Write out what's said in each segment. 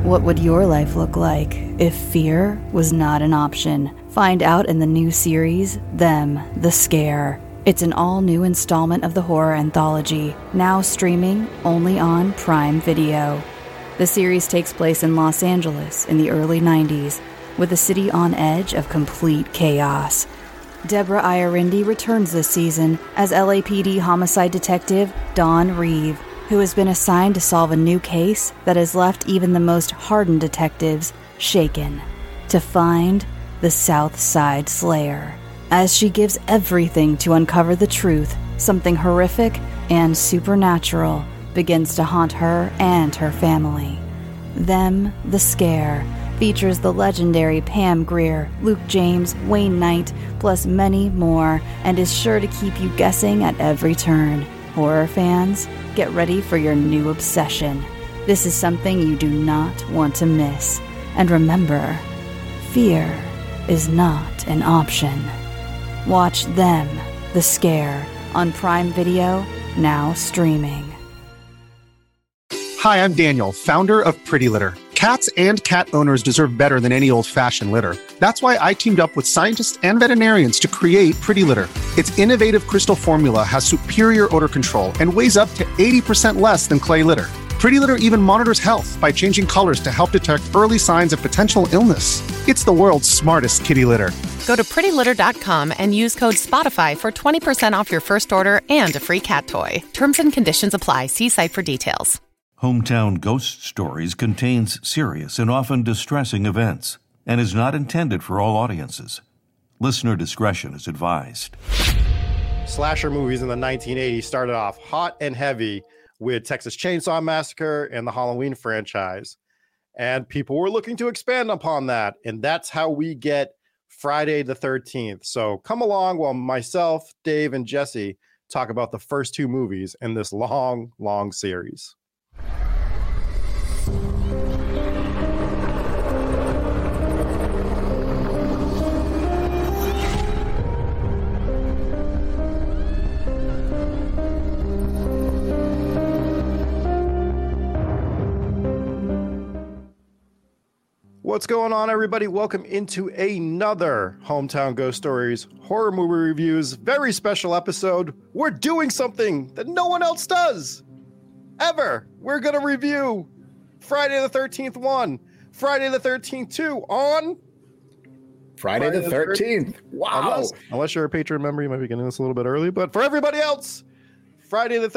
What would your life look like if fear was not an option? Find out in the new series, Them, the Scare. It's an all-new installment of the horror anthology, now streaming only on Prime Video. The series takes place in Los Angeles in the early 90s, with the city on edge of complete chaos. Deborah Iorindi returns this season as LAPD homicide detective Dawn Reeve, who has been assigned to solve a new case that has left even the most hardened detectives shaken, to find the South Side Slayer. As she gives everything to uncover the truth, something horrific and supernatural begins to haunt her and her family. Them, the Scare, features the legendary Pam Grier, Luke James, Wayne Knight, plus many more, and is sure to keep you guessing at every turn. Horror fans, get ready for your new obsession. This is something you do not want to miss. And remember, fear is not an option. Watch Them, the Scare, on Prime Video, now streaming. Hi, I'm Daniel, founder of Pretty Litter. Cats and cat owners deserve better than any old-fashioned litter. That's why I teamed up with scientists and veterinarians to create Pretty Litter. Its innovative crystal formula has superior odor control and weighs up to 80% less than clay litter. Pretty Litter even monitors health by changing colors to help detect early signs of potential illness. It's the world's smartest kitty litter. Go to prettylitter.com and use code SPOTIFY for 20% off your first order and a free cat toy. Terms and conditions apply. See site for details. Hometown Ghost Stories contains serious and often distressing events and is not intended for all audiences. Listener discretion is advised. Slasher movies in the 1980s started off hot and heavy with Texas Chainsaw Massacre and the Halloween franchise. And people were looking to expand upon that. And that's how we get Friday the 13th. So come along while myself, Dave, and Jesse talk about the first two movies in this long, long series. What's going on, everybody? Welcome into another Hometown Ghost Stories horror movie reviews. Very special episode. We're doing something that no one else does ever. We're going to review Friday the 13th 1, Friday the 13th 2 on Friday the 13th. Wow. Unless you're a Patreon member, you might be getting this a little bit early. But for everybody else, Friday the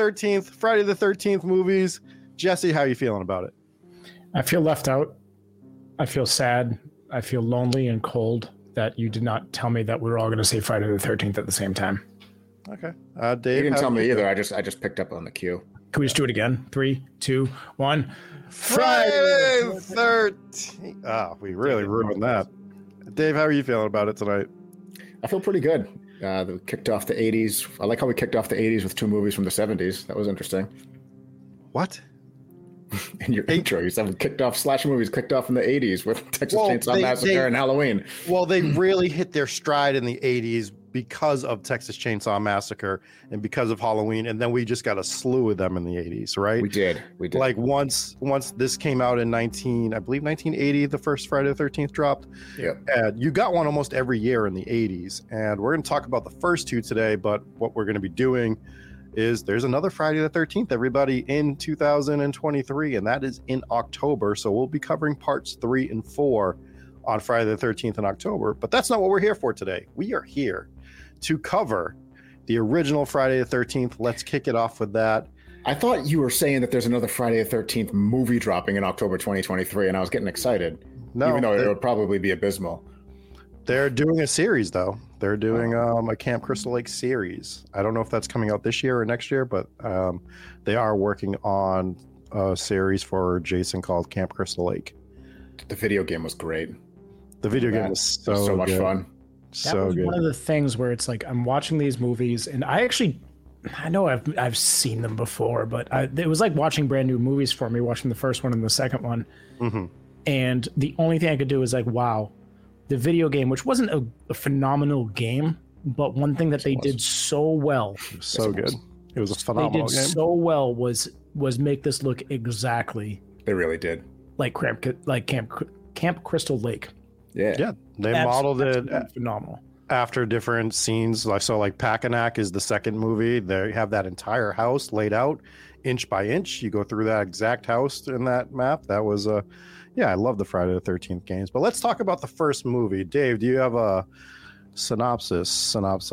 13th movies. Jesse, how are you feeling about it? I feel left out. I feel sad. I feel lonely and cold that you did not tell me that we were all going to say Friday the 13th at the same time. Okay. Dave, you didn't tell me either. I just picked up on the cue. Can we just do it again? 3, 2, 1. Friday the 13th. Oh, we really ruined that. Dave, how are you feeling about it tonight? I feel pretty good. We kicked off the 80s. I like how we kicked off the 80s with two movies from the 70s. That was interesting. What? In your intro, you said we kicked off slasher movies, kicked off in the 80s with Texas Chainsaw Massacre and Halloween. Well, they really hit their stride in the 80s because of Texas Chainsaw Massacre and because of Halloween, and then we just got a slew of them in the 80s, right? We did. Like once this came out in 1980, the first Friday the 13th dropped. Yeah. And you got one almost every year in the 80s, and we're going to talk about the first two today, but what we're going to be doing is there's another Friday the 13th, everybody, in 2023, and that is in October. So we'll be covering parts 3 and 4 on Friday the 13th in October. But that's not what we're here for today. We are here to cover the original Friday the 13th. Let's kick it off with that. I thought you were saying that there's another Friday the 13th movie dropping in October 2023, and I was getting excited. No, even though it would probably be abysmal. They're doing a series, though. They're doing a Camp Crystal Lake series. I don't know if that's coming out this year or next year, but they are working on a series for Jason called Camp CrystalAke. The video game was great. The video game was so much fun. That was one of the things where it's like I'm watching these movies, and I know I've seen them before, but it was like watching brand new movies for me, watching the first one and the second one. Mm-hmm. And the only thing I could do is like, wow. The video game, which wasn't a phenomenal game, but one thing that they did so well. So good. It was a phenomenal game. So well was make this look exactly. They really did. like Camp Crystal Lake. Yeah, they modeled it phenomenal after different scenes. So like Packanack is the second movie. They have that entire house laid out inch by inch. You go through that exact house in that map. That was I love the Friday the 13th games. But let's talk about the first movie. Dave, do you have a synopsis for us?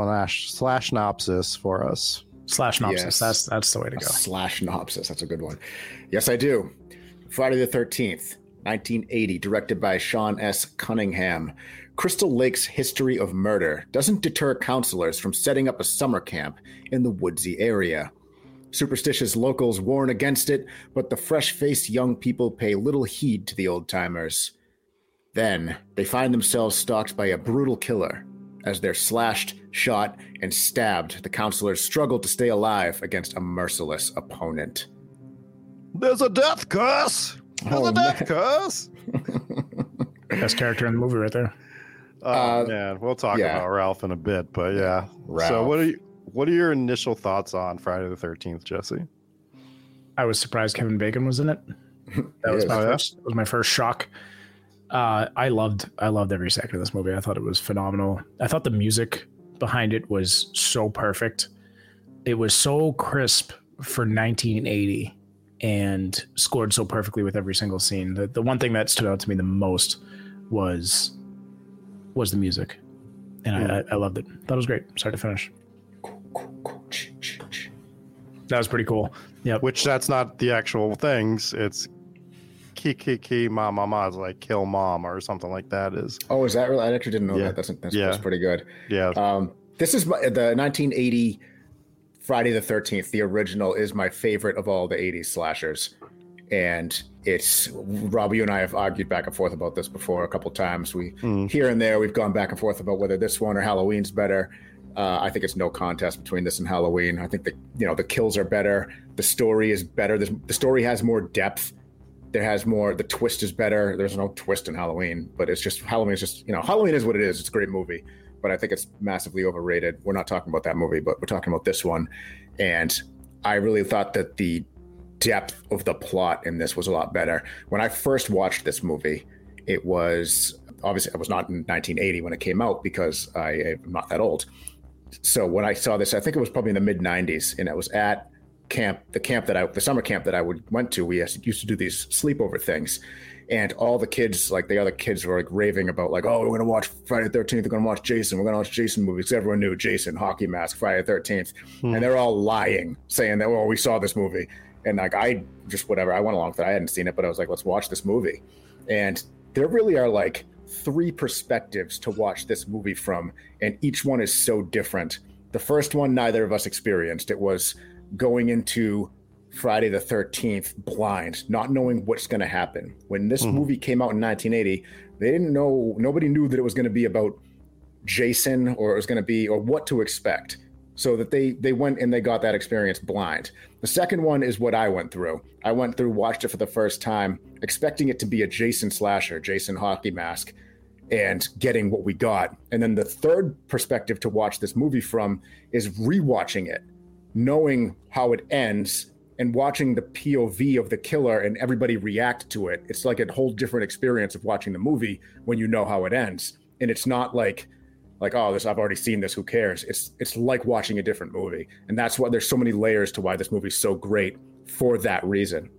/synopsis. Yes. That's the way to go. /synopsis. That's a good one. Yes, I do. Friday the 13th, 1980, directed by Sean S. Cunningham. Crystal Lake's history of murder doesn't deter counselors from setting up a summer camp in the woodsy area. Superstitious locals warn against it, but the fresh-faced young people pay little heed to the old-timers. Then, they find themselves stalked by a brutal killer. As they're slashed, shot, and stabbed, the counselors struggle to stay alive against a merciless opponent. There's a death curse! Curse! Best character in the movie right there. Man, we'll talk about Ralph in a bit, but yeah. Ralph. So what are your initial thoughts on Friday the 13th, Jesse? I was surprised Kevin Bacon was in it. That was my first shock. I loved every second of this movie. I thought it was phenomenal. I thought the music behind it was so perfect. It was so crisp for 1980 and scored so perfectly with every single scene. The one thing that stood out to me the most was the music. And I loved it. Thought it was great. Start to finish. That was pretty cool. Yeah. Which that's not the actual things. It's ki ma ma ma, is like kill mom or something like that is. Oh, is that real? I actually didn't know that. That's pretty good. Yeah. This is the 1980 Friday the 13th. The original is my favorite of all the 80s slashers. And it's Rob, you and I have argued back and forth about this before a couple times. Here and there, we've gone back and forth about whether this one or Halloween's better. I think it's no contest between this and Halloween. I think the kills are better. The story is better. The story has more depth. There has more. The twist is better. There's no twist in Halloween, but it's just Halloween is just Halloween is what it is. It's a great movie, but I think it's massively overrated. We're not talking about that movie, but we're talking about this one. And I really thought that the depth of the plot in this was a lot better. When I first watched this movie, it was obviously I was not in 1980 when it came out because I am not that old. So when I saw this, I think it was probably in the mid 90s, and it was at the summer camp that I went to. We used to do these sleepover things, and all the kids, like the other kids, were like raving about like, oh, we're gonna watch Friday the 13th. We're gonna watch Jason. We're gonna watch Jason movies. Because everyone knew Jason, hockey mask, Friday the 13th, and they're all lying, saying that we saw this movie. And like I just whatever, I went along with it. I hadn't seen it, but I was like, let's watch this movie. And there really are like 3 perspectives to watch this movie from, and each one is so different. The first one, neither of us experienced. It was going into Friday the 13th blind, not knowing what's going to happen. When this movie came out in 1980, nobody knew that it was going to be about Jason or what to expect. So that they went and they got that experience blind. The second one is what I went through. Watched it for the first time, expecting it to be a Jason slasher, Jason hockey mask, and getting what we got. And then the third perspective to watch this movie from is rewatching it, knowing how it ends and watching the POV of the killer and everybody react to it. It's like a whole different experience of watching the movie when you know how it ends. And it's not like, oh, this, I've already seen this, who cares? It's like watching a different movie. And that's why there's so many layers to why this movie's so great for that reason.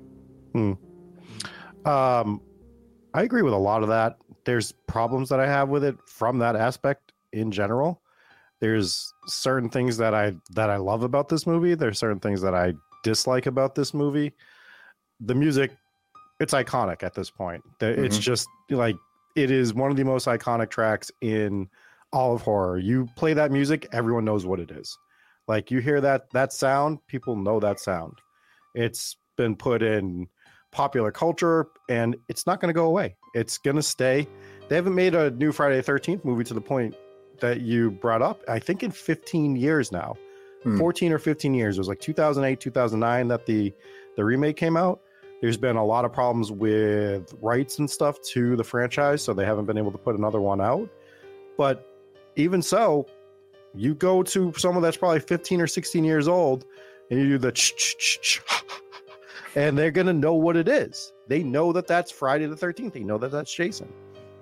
I agree with a lot of that. There's problems that I have with it from that aspect in general. There's certain things that I love about this movie. There's certain things that I dislike about this movie. The music, it's iconic at this point. It's just like, it is one of the most iconic tracks in all of horror. You play that music, everyone knows what it is. Like, you hear that sound, people know that sound. It's been put in popular culture, and it's not going to go away. It's going to stay. They haven't made a new Friday the 13th movie to the point that you brought up, I think in 15 years now. 14 or 15 years. It was like 2008, 2009 that the remake came out. There's been a lot of problems with rights and stuff to the franchise, so they haven't been able to put another one out. But even so, you go to someone that's probably 15 or 16 years old, and you do the and they're going to know what it is. They know that that's Friday the 13th. They know that that's Jason.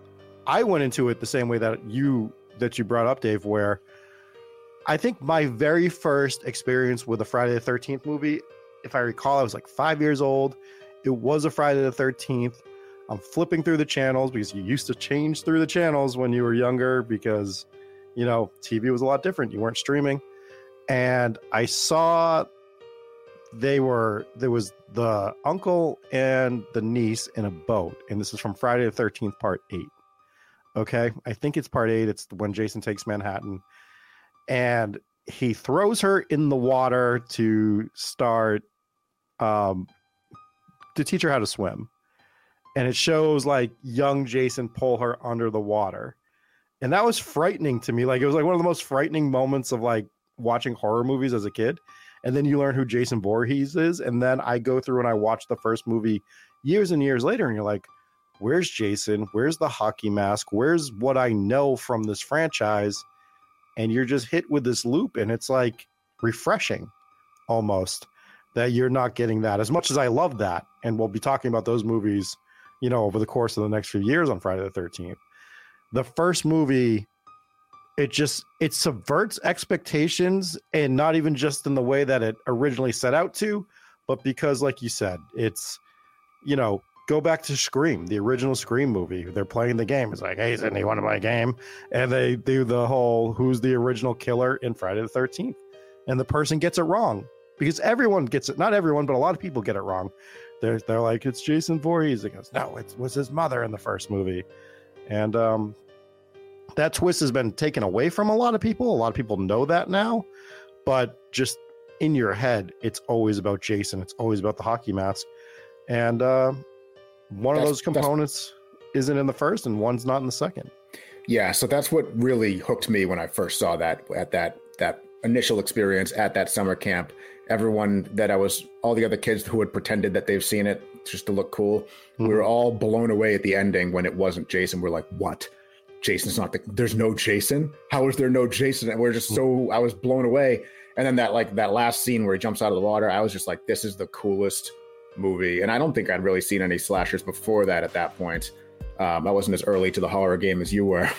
I went into it the same way that you brought up, Dave, where I think my very first experience with a Friday the 13th movie, if I recall, I was like 5 years old. It was a Friday the 13th. I'm flipping through the channels because you used to change through the channels when you were younger because, you know, TV was a lot different. You weren't streaming. And I saw there was the uncle and the niece in a boat. And this is from Friday the 13th, part 8. Okay. I think it's part 8. It's when Jason takes Manhattan. And he throws her in the water to start, to teach her how to swim. And it shows like young Jason pull her under the water. And that was frightening to me. Like, it was like one of the most frightening moments of like watching horror movies as a kid. And then you learn who Jason Voorhees is. And then I go through and I watch the first movie years and years later. And you're like, where's Jason? Where's the hockey mask? Where's what I know from this franchise? And you're just hit with this loop. And it's like refreshing almost that you're not getting that as much as I love that. And we'll be talking about those movies, you know, over the course of the next few years on Friday the 13th. The first movie, it subverts expectations, and not even just in the way that it originally set out to, but because, like you said, it's, you know, go back to Scream, the original Scream movie. They're playing the game. It's like, hey, isn't he want to play a game? And they do the whole who's the original killer in Friday the 13th. And the person gets it wrong because everyone gets it. Not everyone, but a lot of people get it wrong. They're like, it's Jason Voorhees. It goes, no, it was his mother in the first movie. And that twist has been taken away from a lot of people. A lot of people know that now. But just in your head, it's always about Jason. It's always about the hockey mask. And one of those components isn't in the first and one's not in the second. Yeah, so that's what really hooked me when I first saw that at that initial experience at that summer camp. Everyone that all the other kids who had pretended that they've seen it just to look cool, we were all blown away at the ending when it wasn't Jason. We're like, what? Jason's not there's no Jason? How is there no Jason? And we're just I was blown away. And then that last scene where he jumps out of the water, I was just like, this is the coolest movie. And I don't think I'd really seen any slashers before that at that point. I wasn't as early to the horror game as you were,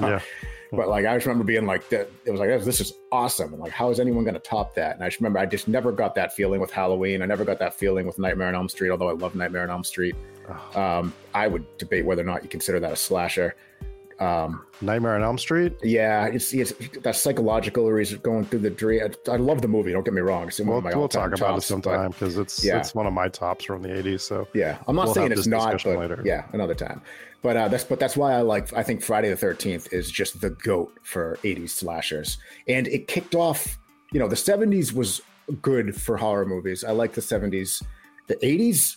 but like I just remember being like, it was like, this is awesome. And like, how is anyone going to top that? And I just remember I just never got that feeling with Halloween. I never got that feeling with Nightmare on Elm Street, although I love Nightmare on Elm Street. I would debate whether or not you consider that a slasher. Nightmare on Elm Street? Yeah, it's that psychological where he's going through the dream. I love the movie, don't get me wrong. We'll talk about it sometime because it's one of my tops from the 80s. So yeah, I'm not saying it's not, but later. Yeah, another time. But that's why I think Friday the 13th is just the GOAT for 80s slashers. And it kicked off, you know, the 70s was good for horror movies. I like the 70s. The 80s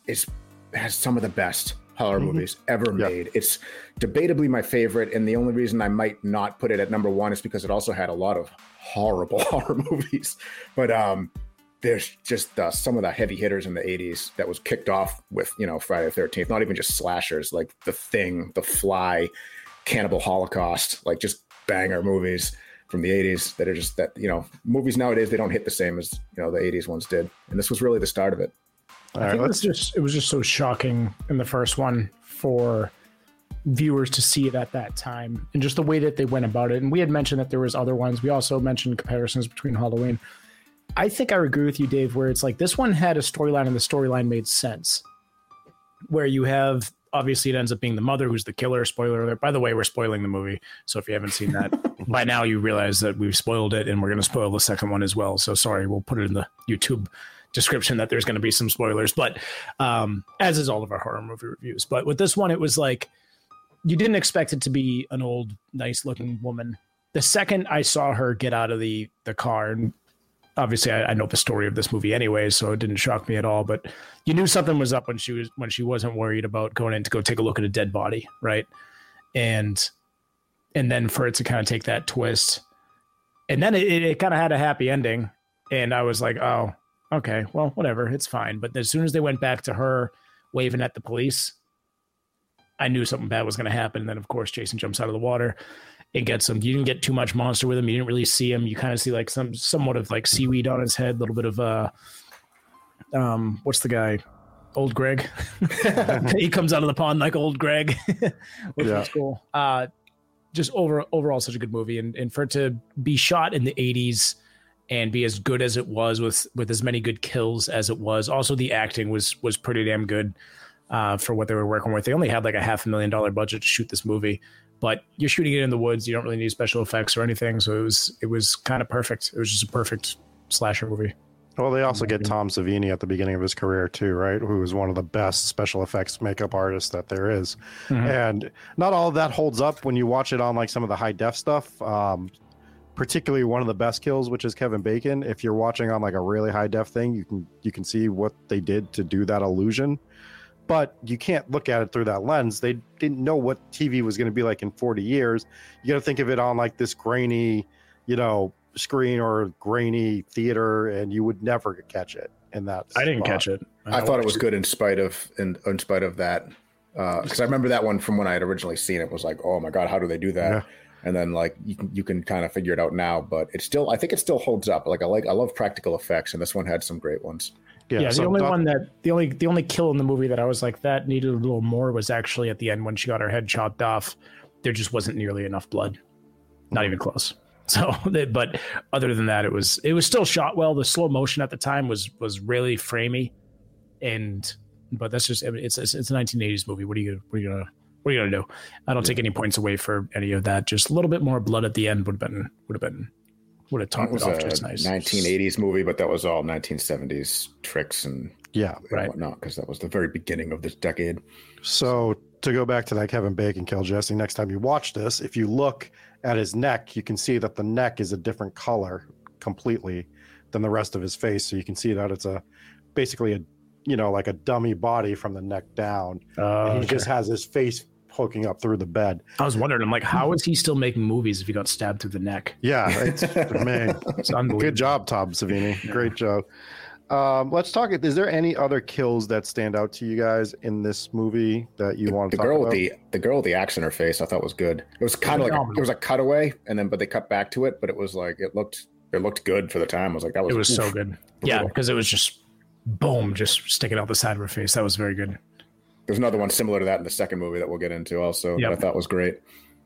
has some of the best horror movies ever made. It's debatably my favorite, and the only reason I might not put it at number one is because it also had a lot of horrible horror movies. But there's just some of the heavy hitters in the 80s that was kicked off with, you know, Friday the 13th, not even just slashers, like The Thing, The Fly, Cannibal Holocaust, like just banger movies from the 80s that are just that, you know, movies nowadays, they don't hit the same as, you know, the 80s ones did. And this was really the start of it. I think it was just so shocking in the first one for viewers to see it at that time and just the way that they went about it. And we had mentioned that there was other ones. We also mentioned comparisons between Halloween. I think I agree with you, Dave, where it's like this one had a storyline and the storyline made sense. Where you have, obviously it ends up being the mother who's the killer. Spoiler alert. By the way, we're spoiling the movie. So if you haven't seen that, by now you realize that we've spoiled it and we're going to spoil the second one as well. So sorry, we'll put it in the YouTube description that there's going to be some spoilers, but as is all of our horror movie reviews. But with this one, it was like you didn't expect it to be an old, nice looking woman. The second I saw her get out of the car, and obviously I know the story of this movie anyway, so it didn't shock me at all, but you knew something was up when she wasn't worried about going in to go take a look at a dead body, right? And then for it to kind of take that twist, and then it kind of had a happy ending, and I was like, oh, okay, well, whatever, it's fine. But as soon as they went back to her waving at the police, I knew something bad was going to happen. And then, of course, Jason jumps out of the water and gets him. You didn't get too much monster with him. You didn't really see him. You kind of see like somewhat of like seaweed on his head, a little bit of what's the guy? Old Greg. He comes out of the pond like Old Greg, which was cool. Just overall such a good movie, and for it to be shot in the 80s and be as good as it was with as many good kills as it was. Also, the acting was pretty damn good for what they were working with. They only had like a $500,000 budget to shoot this movie, but you're shooting it in the woods. You don't really need special effects or anything, so it was kind of perfect. It was just a perfect slasher movie. Well, they also get Tom Savini at the beginning of his career too, right? Who is one of the best special effects makeup artists that there is. Mm-hmm. And not all of that holds up when you watch it on like some of the high def stuff. Particularly one of the best kills, which is Kevin Bacon. If you're watching on like a really high def thing, you can see what they did to do that illusion. But you can't look at it through that lens. They didn't know what TV was going to be like in 40 years. You got to think of it on like this grainy, screen or grainy theater, and you would never catch it in that I didn't spot. catch it. I thought it was good in spite of that, because I remember that one from when I had originally seen it was like, oh my god, how do they do that? And then like you can kind of figure it out now, but I think it still holds up. Like I love practical effects, and this one had some great ones. Yeah, the only kill in the movie that I was like, that needed a little more, was actually at the end when she got her head chopped off. There just wasn't nearly enough blood, not even close. So, but other than that, it was still shot well. The slow motion at the time was really framey, but that's just, it's a 1980s movie. What are you gonna do? I don't take any points away for any of that. Just a little bit more blood at the end would have topped it off just nice. 1980s movie, but that was all 1970s tricks and whatnot, because that was the very beginning of this decade. So to go back to that Kevin Bacon kill, Jesse, next time you watch this, if you look at his neck, you can see that the neck is a different color completely than the rest of his face. So you can see that it's basically like a dummy body from the neck down. He just has his face poking up through the bed. I was wondering, I'm like, how is he still making movies if he got stabbed through the neck? Yeah, man. It's good job, Tom Savini. Yeah. Great job. Let's talk. Is there any other kills that stand out to you guys in this movie that you want to talk about? The girl with the axe in her face, I thought was good. It was kind of like it was a cutaway, but they cut back to it. But it was like it looked good for the time. I was like, that was. It was so good. Yeah, because it was just boom, just sticking out the side of her face. That was very good. There's another one similar to that in the second movie that we'll get into also. That I thought was great.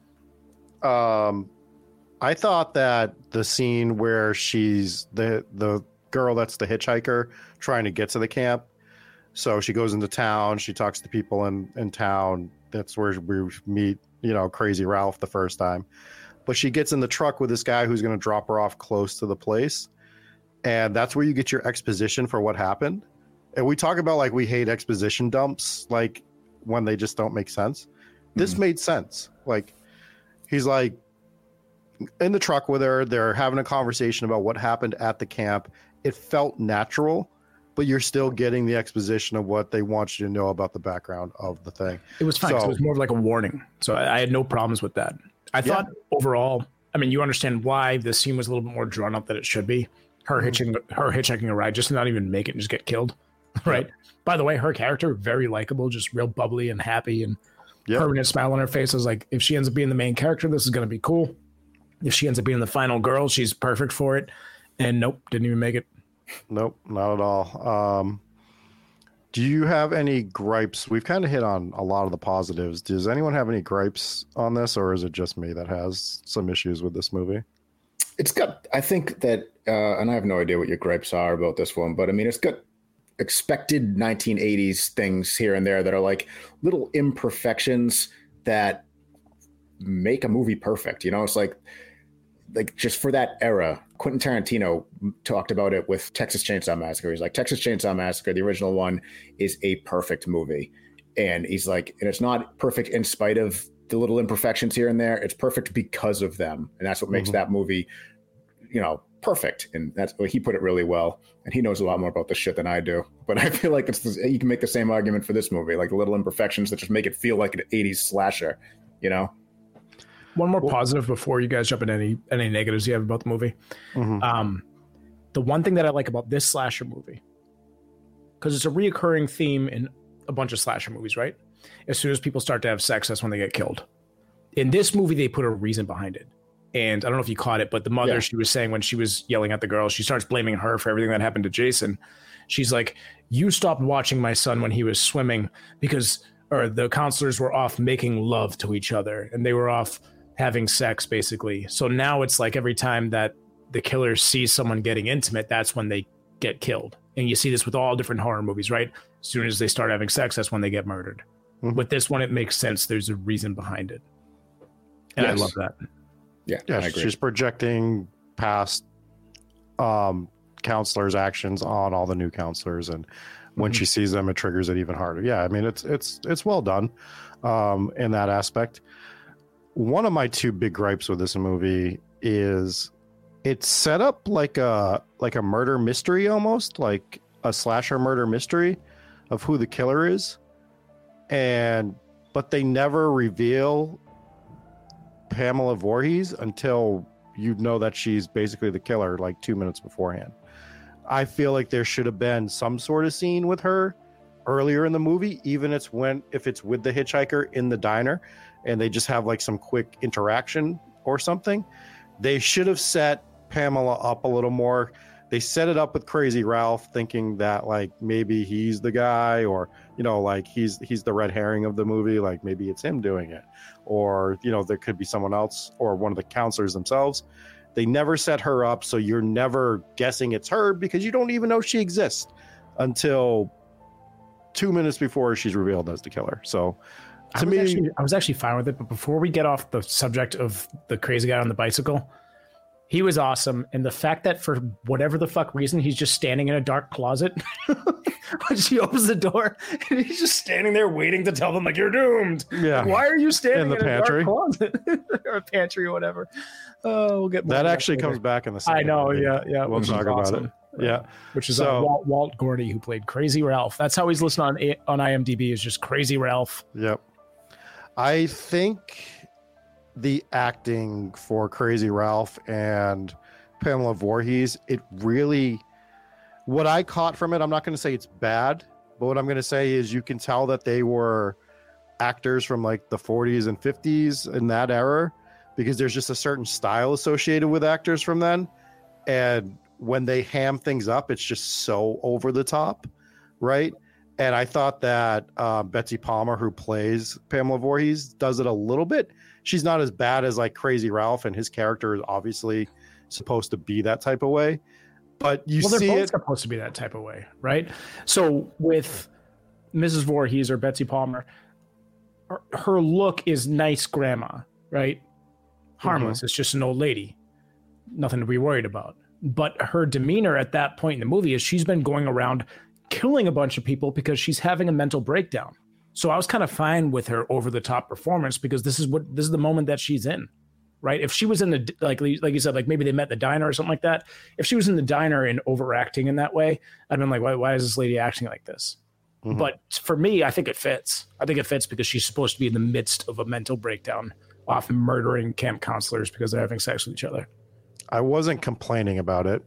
I thought that the scene where she's the girl that's the hitchhiker trying to get to the camp. So she goes into town, she talks to people in town. That's where we meet, Crazy Ralph the first time. But she gets in the truck with this guy who's going to drop her off close to the place. And that's where you get your exposition for what happened. And we talk about like we hate exposition dumps, like when they just don't make sense. This made sense. Like he's like in the truck with her, they're having a conversation about what happened at the camp. It felt natural, but you're still getting the exposition of what they want you to know about the background of the thing. It was fine. So, it was more of like a warning. So I had no problems with that. I thought overall, I mean, you understand why the scene was a little bit more drawn up than it should be. Her hitchhiking a ride, just to not even make it and just get killed. Right. By the way, her character, very likable, just real bubbly and happy and permanent smile on her face. I was like, if she ends up being the main character, this is going to be cool. If she ends up being the final girl, she's perfect for it. And nope, didn't even make it. Nope, not at all. Do you have any gripes? We've kind of hit on a lot of the positives. Does anyone have any gripes on this, or is it just me that has some issues with this movie? It's got, I think that, and I have no idea what your gripes are about this one, but I mean, it's got expected 1980s things here and there that are like little imperfections that make a movie perfect. It's like just for that era, Quentin Tarantino talked about it with Texas Chainsaw Massacre. He's like, Texas Chainsaw Massacre, the original one, is a perfect movie. And he's like, and it's not perfect in spite of the little imperfections here and there. It's perfect because of them. And that's what makes that movie, perfect. And that's, he put it really well. And he knows a lot more about this shit than I do. But I feel like you can make the same argument for this movie, like the little imperfections that just make it feel like an 80s slasher, One more positive before you guys jump in any negatives you have about the movie. The one thing that I like about this slasher movie, because it's a reoccurring theme in a bunch of slasher movies, right? As soon as people start to have sex, that's when they get killed. In this movie, they put a reason behind it. And I don't know if you caught it, but the mother, she was saying when she was yelling at the girl, she starts blaming her for everything that happened to Jason. She's like, you stopped watching my son when he was swimming or the counselors were off making love to each other and they were off having sex, basically. So now it's like every time that the killer sees someone getting intimate, that's when they get killed. And you see this with all different horror movies, right? As soon as they start having sex, that's when they get murdered. Mm-hmm. With this one, it makes sense. There's a reason behind it. And yes. I love that. Yeah, she's projecting past counselors' actions on all the new counselors, and when she sees them, it triggers it even harder. Yeah, I mean, it's well done in that aspect. One of my two big gripes with this movie is it's set up like a murder mystery, almost like a slasher murder mystery of who the killer is, but they never reveal Pamela Voorhees until you know that she's basically the killer like 2 minutes beforehand. I feel like there should have been some sort of scene with her earlier in the movie, even if it's with the hitchhiker in the diner and they just have like some quick interaction or something. They should have set Pamela up a little more. They set it up with Crazy Ralph thinking that like maybe he's the guy, or like he's the red herring of the movie, like maybe it's him doing it, or there could be someone else or one of the counselors themselves. They never set her up, so you're never guessing it's her because you don't even know she exists until 2 minutes before she's revealed as the killer. So I was actually fine with it. But before we get off the subject of the crazy guy on the bicycle, he was awesome. And the fact that for whatever the fuck reason, he's just standing in a dark closet when she opens the door and he's just standing there waiting to tell them like, you're doomed. Yeah. Like, why are you standing in the pantry? A dark closet or a pantry or whatever? Oh, we'll get more that actually comes back in the second. I know. Movie. Yeah. We'll talk about it. Yeah. Which is Walt Gordy, who played Crazy Ralph. That's how he's listed on IMDb, is just Crazy Ralph. Yep. I think the acting for Crazy Ralph and Pamela Voorhees, what I caught from it, I'm not going to say it's bad, but what I'm going to say is you can tell that they were actors from like the 40s and 50s in that era, because there's just a certain style associated with actors from then. And when they ham things up, it's just so over the top, right? And I thought that Betsy Palmer, who plays Pamela Voorhees, does it a little bit. She's not as bad as like Crazy Ralph, and his character is obviously supposed to be that type of way. But they're both supposed to be that type of way, right? So with Mrs. Voorhees or Betsy Palmer, her look is nice grandma, right? Harmless. Mm-hmm. It's just an old lady. Nothing to be worried about. But her demeanor at that point in the movie is she's been going around killing a bunch of people because she's having a mental breakdown. So I was kind of fine with her over the top performance because this is the moment that she's in, right? If she was in the, like you said, like maybe they met in the diner or something like that. If she was in the diner and overacting in that way, I'd been like, why is this lady acting like this? Mm-hmm. But for me, I think it fits. I think it fits because she's supposed to be in the midst of a mental breakdown, often murdering camp counselors because they're having sex with each other. I wasn't complaining about it.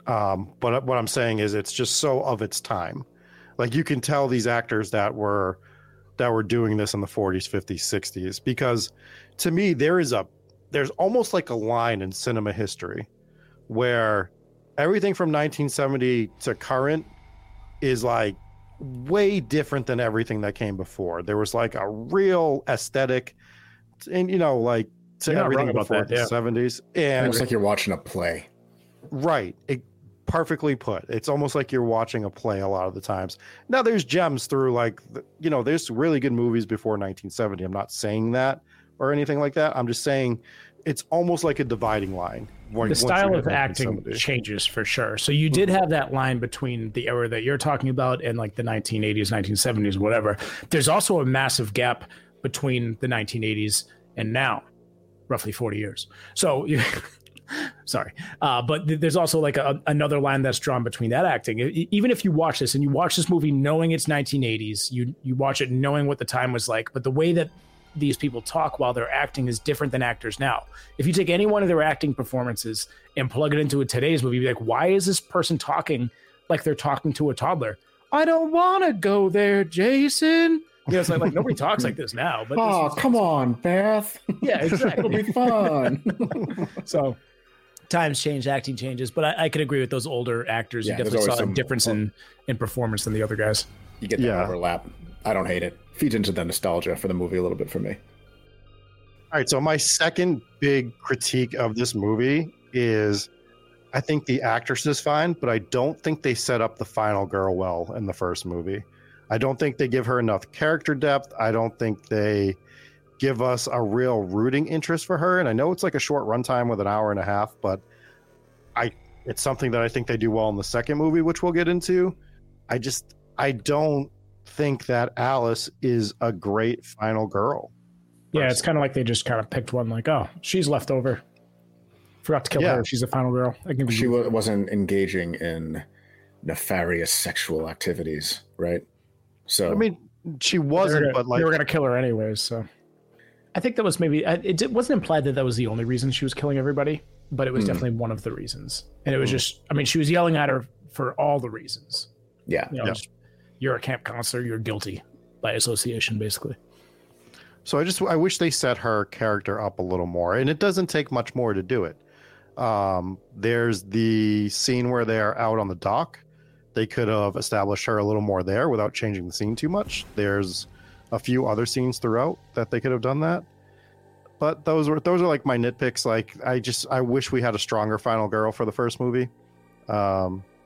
But what I'm saying is it's just so of its time. Like you can tell these actors that were doing this in the 40s, 50s, 60s, because to me, there's almost like a line in cinema history where everything from 1970 to current is like way different than everything that came before. There was like a real aesthetic and, like to everything before the 70s. And it's like you're watching a play. Right. Perfectly put. It's almost like you're watching a play a lot of the times. Now there's gems through there's really good movies before 1970. I'm not saying that or anything like that. I'm just saying it's almost like a dividing line. The style of acting changes for sure. So you did have that line between the era that you're talking about and like the 1980s, 1970s, whatever. There's also a massive gap between the 1980s and now, roughly 40 years. So sorry. But there's also like another line that's drawn between that acting. Even if you watch this and you watch this movie knowing it's 1980s, you watch it knowing what the time was like, but the way that these people talk while they're acting is different than actors now. If you take any one of their acting performances and plug it into today's movie, you'd be like, why is this person talking like they're talking to a toddler? I don't want to go there, Jason. It's like nobody talks like this now. But come on, Beth. Yeah, exactly. It'll be fun. So times change, acting changes, but I could agree with those older actors. Yeah, You definitely there's saw always a difference in performance than the other guys. You get that overlap. I don't hate it. Feeds into the nostalgia for the movie a little bit for me. All right, so my second big critique of this movie is I think the actress is fine, but I don't think they set up the final girl well in the first movie. I don't think they give her enough character depth. I don't think they give us a real rooting interest for her. And I know it's like a short runtime with an hour and a half, but it's something that I think they do well in the second movie, which we'll get into. I don't think that Alice is a great final girl. Yeah, it's kind of like they just kind of picked one, like, oh, she's left over. Forgot to kill her. She's a final girl. She wasn't engaging in nefarious sexual activities, right? So I mean, she wasn't, but like they were gonna kill her anyways. So I think that was maybe it wasn't implied that was the only reason she was killing everybody, but it was definitely one of the reasons. And it was just, I mean, she was yelling at her for all the reasons. Yeah, just, you're a camp counselor. You're guilty by association, basically. So I wish they set her character up a little more, and it doesn't take much more to do it. There's the scene where they're out on the dock. They could have established her a little more there without changing the scene too much. There's a few other scenes throughout that they could have done that. But those are like my nitpicks. Like I wish we had a stronger final girl for the first movie. I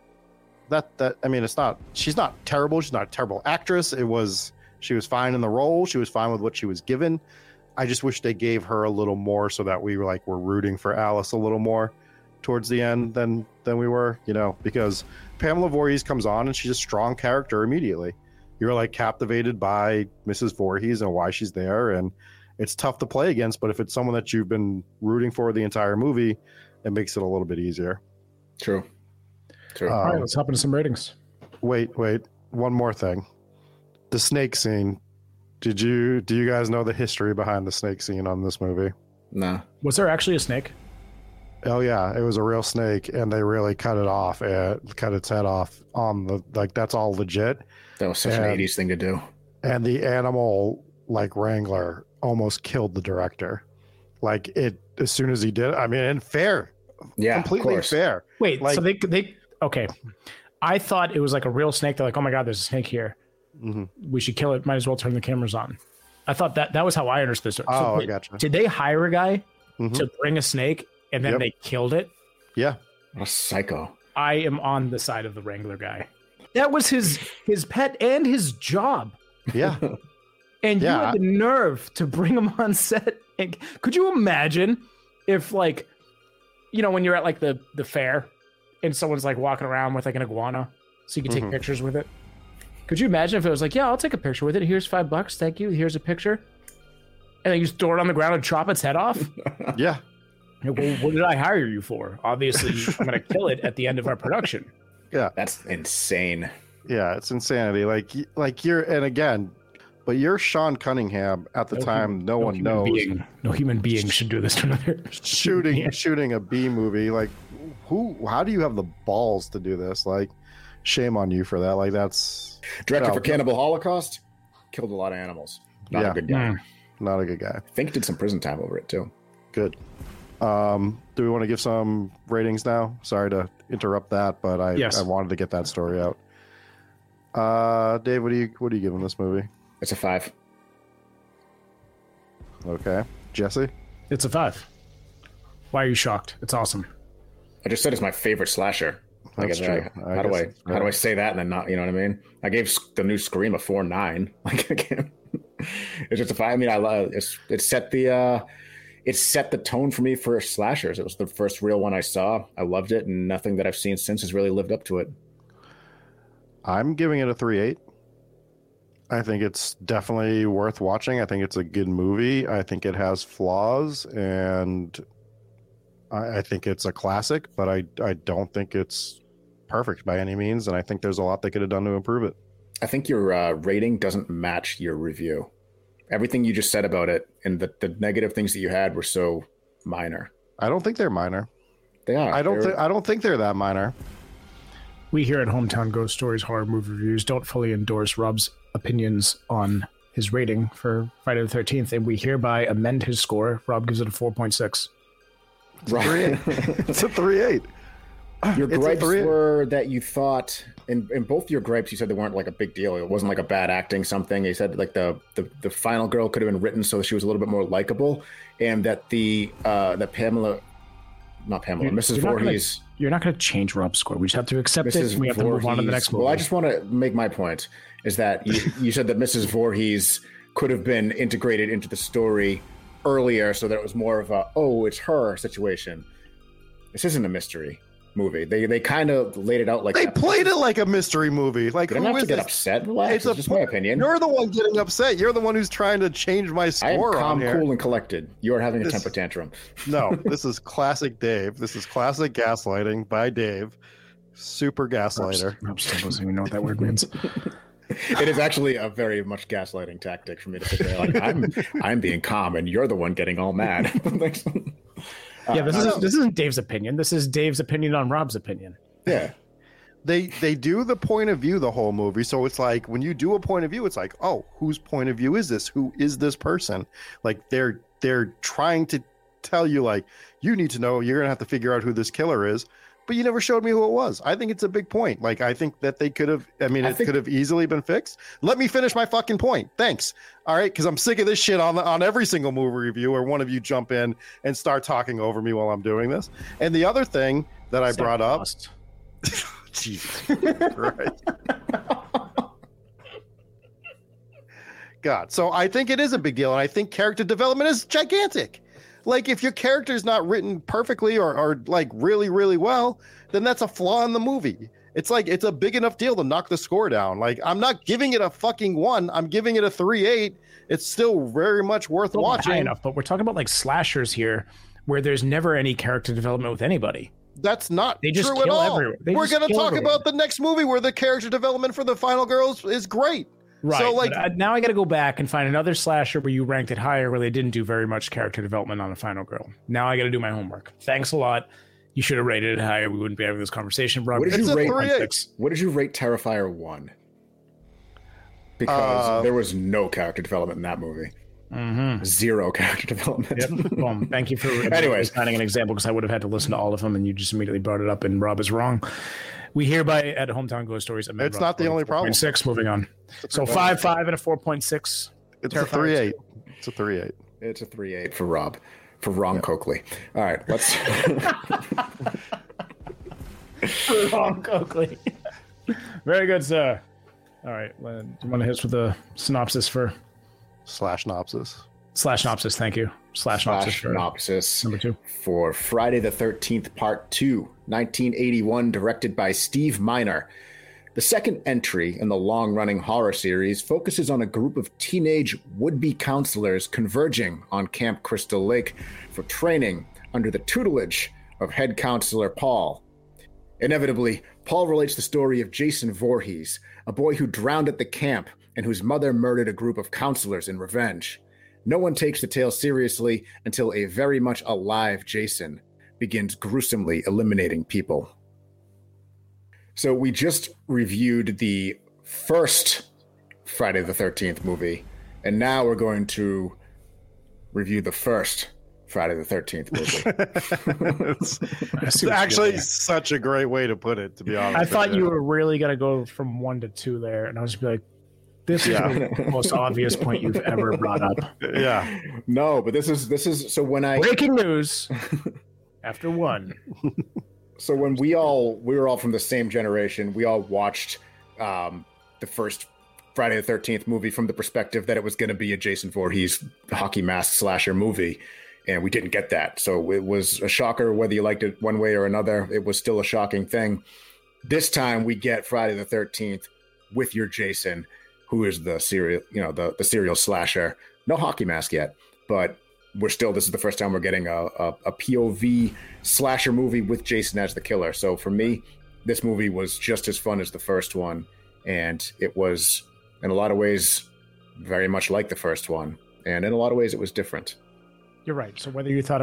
mean, she's not terrible. She's not a terrible actress. She was fine in the role. She was fine with what she was given. I just wish they gave her a little more so that we were rooting for Alice a little more towards the end than we were, because Pamela Voorhees comes on and she's a strong character immediately. You're captivated by Mrs. Voorhees and why she's there, and it's tough to play against, but if it's someone that you've been rooting for the entire movie, it makes it a little bit easier. True. All right, let's hop into some ratings. Wait, one more thing. The snake scene. Do you guys know the history behind the snake scene on this movie? No. Was there actually a snake? Oh yeah, it was a real snake, and they really cut its head off on the that's all legit. That was such an 80s thing to do. And the animal wrangler almost killed the director. As soon as he did it, I mean, and fair. Yeah, completely fair. Wait, so they okay. I thought it was like a real snake. They're like, oh my god, there's a snake here. Mm-hmm. We should kill it. Might as well turn the cameras on. I thought that was how I understood it. So I gotcha. Did they hire a guy to bring a snake and then they killed it? Yeah. What a psycho. I am on the side of the Wrangler guy. That was his pet and his job. Yeah. And you had the nerve to bring him on set. And could you imagine if when you're at the fair and someone's walking around with an iguana so you can take pictures with it? Could you imagine if it was yeah, I'll take a picture with it. Here's $5. Thank you. Here's a picture. And then you just throw it on the ground and chop its head off? Yeah. Well, what did I hire you for? Obviously, I'm going to kill it at the end of our production. Yeah. That's insane. Yeah, it's insanity. But you're Sean Cunningham at the time. No one knows. No human being should do this to another. Shooting a B movie. How do you have the balls to do this? Shame on you for that. That's director for Cannibal Holocaust. Killed a lot of animals. Not a good guy. Not a good guy. I think did some prison time over it too. Good. Do we want to give some ratings now? Sorry to interrupt that, but I wanted to get that story out. Dave, what are you giving this movie? It's a 5. Okay. Jesse? It's a 5. Why are you shocked? It's awesome. I just said it's my favorite slasher. That's true. How do I say that and then not? You know what I mean? I gave the new Scream a 4.9. It's just a 5. I mean, I love it. Set the tone for me for slashers. It was the first real one I saw. I loved it, and nothing that I've seen since has really lived up to it. I'm giving it a 3.8. I think it's definitely worth watching. I think it's a good movie. I think it has flaws, and I think it's a classic, but I don't think it's perfect by any means, and I think there's a lot they could have done to improve it. I think your rating doesn't match your review. Everything you just said about it and the negative things that you had were so minor. I don't think they're minor. They are. I don't think they're that minor. We here at Hometown Ghost Stories Horror Movie Reviews don't fully endorse Rob's opinions on his rating for Friday the 13th, and we hereby amend his score. Rob gives it a 4.6. Right. It's a 3.8. Your gripes were that you thought, in both your gripes, you said they weren't like a big deal. It wasn't like a bad acting something. You said like the final girl could have been written so she was a little bit more likable, and that that Mrs. Voorhees. You're not going to change Rob's score. We just have to accept it. And we have to move on to the next movie. Well, I just want to make my point is that you said that Mrs. Voorhees could have been integrated into the story earlier, so that it was more of a it's her situation. This isn't a mystery movie. They kind of laid it out like they played it like a mystery movie. Like, who is get upset? Relax. It's just my opinion. You're the one getting upset. You're the one who's trying to change my score. I am calm, cool, and collected. You are having a temper tantrum. No, this is classic Dave. This is classic gaslighting by Dave. Super gaslighter. I still doesn't even know what that word means. It is actually a very much gaslighting tactic for me to sit there like I'm being calm and you're the one getting all mad. Yeah, this isn't Dave's opinion. This is Dave's opinion on Rob's opinion. Yeah. They do the point of view the whole movie. So it's like when you do a point of view, it's like, oh, whose point of view is this? Who is this person? Like they're trying to tell you like, you need to know, you're going to have to figure out who this killer is. But you never showed me who it was. I think it's a big point. Like, I think that they could have, it could have easily been fixed. Let me finish my fucking point. Thanks. All right. Cause I'm sick of this shit on every single movie review where one of you jump in and start talking over me while I'm doing this. And the other thing that I brought up, Jesus Christ. God. So I think it is a big deal. And I think character development is gigantic. Like, if your character is not written perfectly or like really, really well, then that's a flaw in the movie. It's like, it's a big enough deal to knock the score down. Like, I'm not giving it a fucking 1. I'm giving it a 3.8. It's still very much worth watching. High enough, but we're talking about like slashers here where there's never any character development with anybody. That's not they just true at all. We're going to talk about the next movie where the character development for the final girls is great. Right. So like now I got to go back and find another slasher where you ranked it higher where they didn't do very much character development on the final girl. Now I got to do my homework. Thanks a lot. You should have rated it higher. We wouldn't be having this conversation, bro. What did you rate Terrifier 1? Because there was no character development in that movie. Mm-hmm. Zero character development. Yep. Boom. Thank you for finding an example because I would have had to listen to all of them and you just immediately brought it up and Rob is wrong. We hereby at Hometown Ghost Stories. It's not the only problem. 6. Moving on. So 5.5 and a 4.6. It's a 3.8. It's a 3.8. It's a 3.8 for Rob. For Ron Coakley. All right, let's. Ron Coakley. Very good, sir. All right, do you want to hit us with a synopsis for? /synopsis. /synopsis. Thank you. /synopsis. Number 2 for Friday the 13th Part 2, 1981, directed by Steve Miner. The second entry in the long-running horror series focuses on a group of teenage would-be counselors converging on Camp Crystal Lake for training under the tutelage of head counselor Paul. Inevitably, Paul relates the story of Jason Voorhees, a boy who drowned at the camp and whose mother murdered a group of counselors in revenge. No one takes the tale seriously until a very much alive Jason begins gruesomely eliminating people. So we just reviewed the first Friday the 13th movie, and now we're going to review the first Friday the 13th movie. It's actually such a great way to put it, to be honest. I thought you were really going to go from 1 to 2 there, and I was just be like, this is the most obvious point you've ever brought up. Yeah. No, but this is so when I breaking news after 1. So when we were all from the same generation, we all watched the first Friday the 13th movie from the perspective that it was going to be a Jason Voorhees hockey mask slasher movie, and we didn't get that. So it was a shocker whether you liked it one way or another. It was still a shocking thing. This time we get Friday the 13th with your Jason, who is the serial, the serial slasher. No hockey mask yet, but this is the first time we're getting a POV slasher movie with Jason as the killer. So for me, this movie was just as fun as the first one. And it was, in a lot of ways, very much like the first one. And in a lot of ways, it was different. You're right. So whether you thought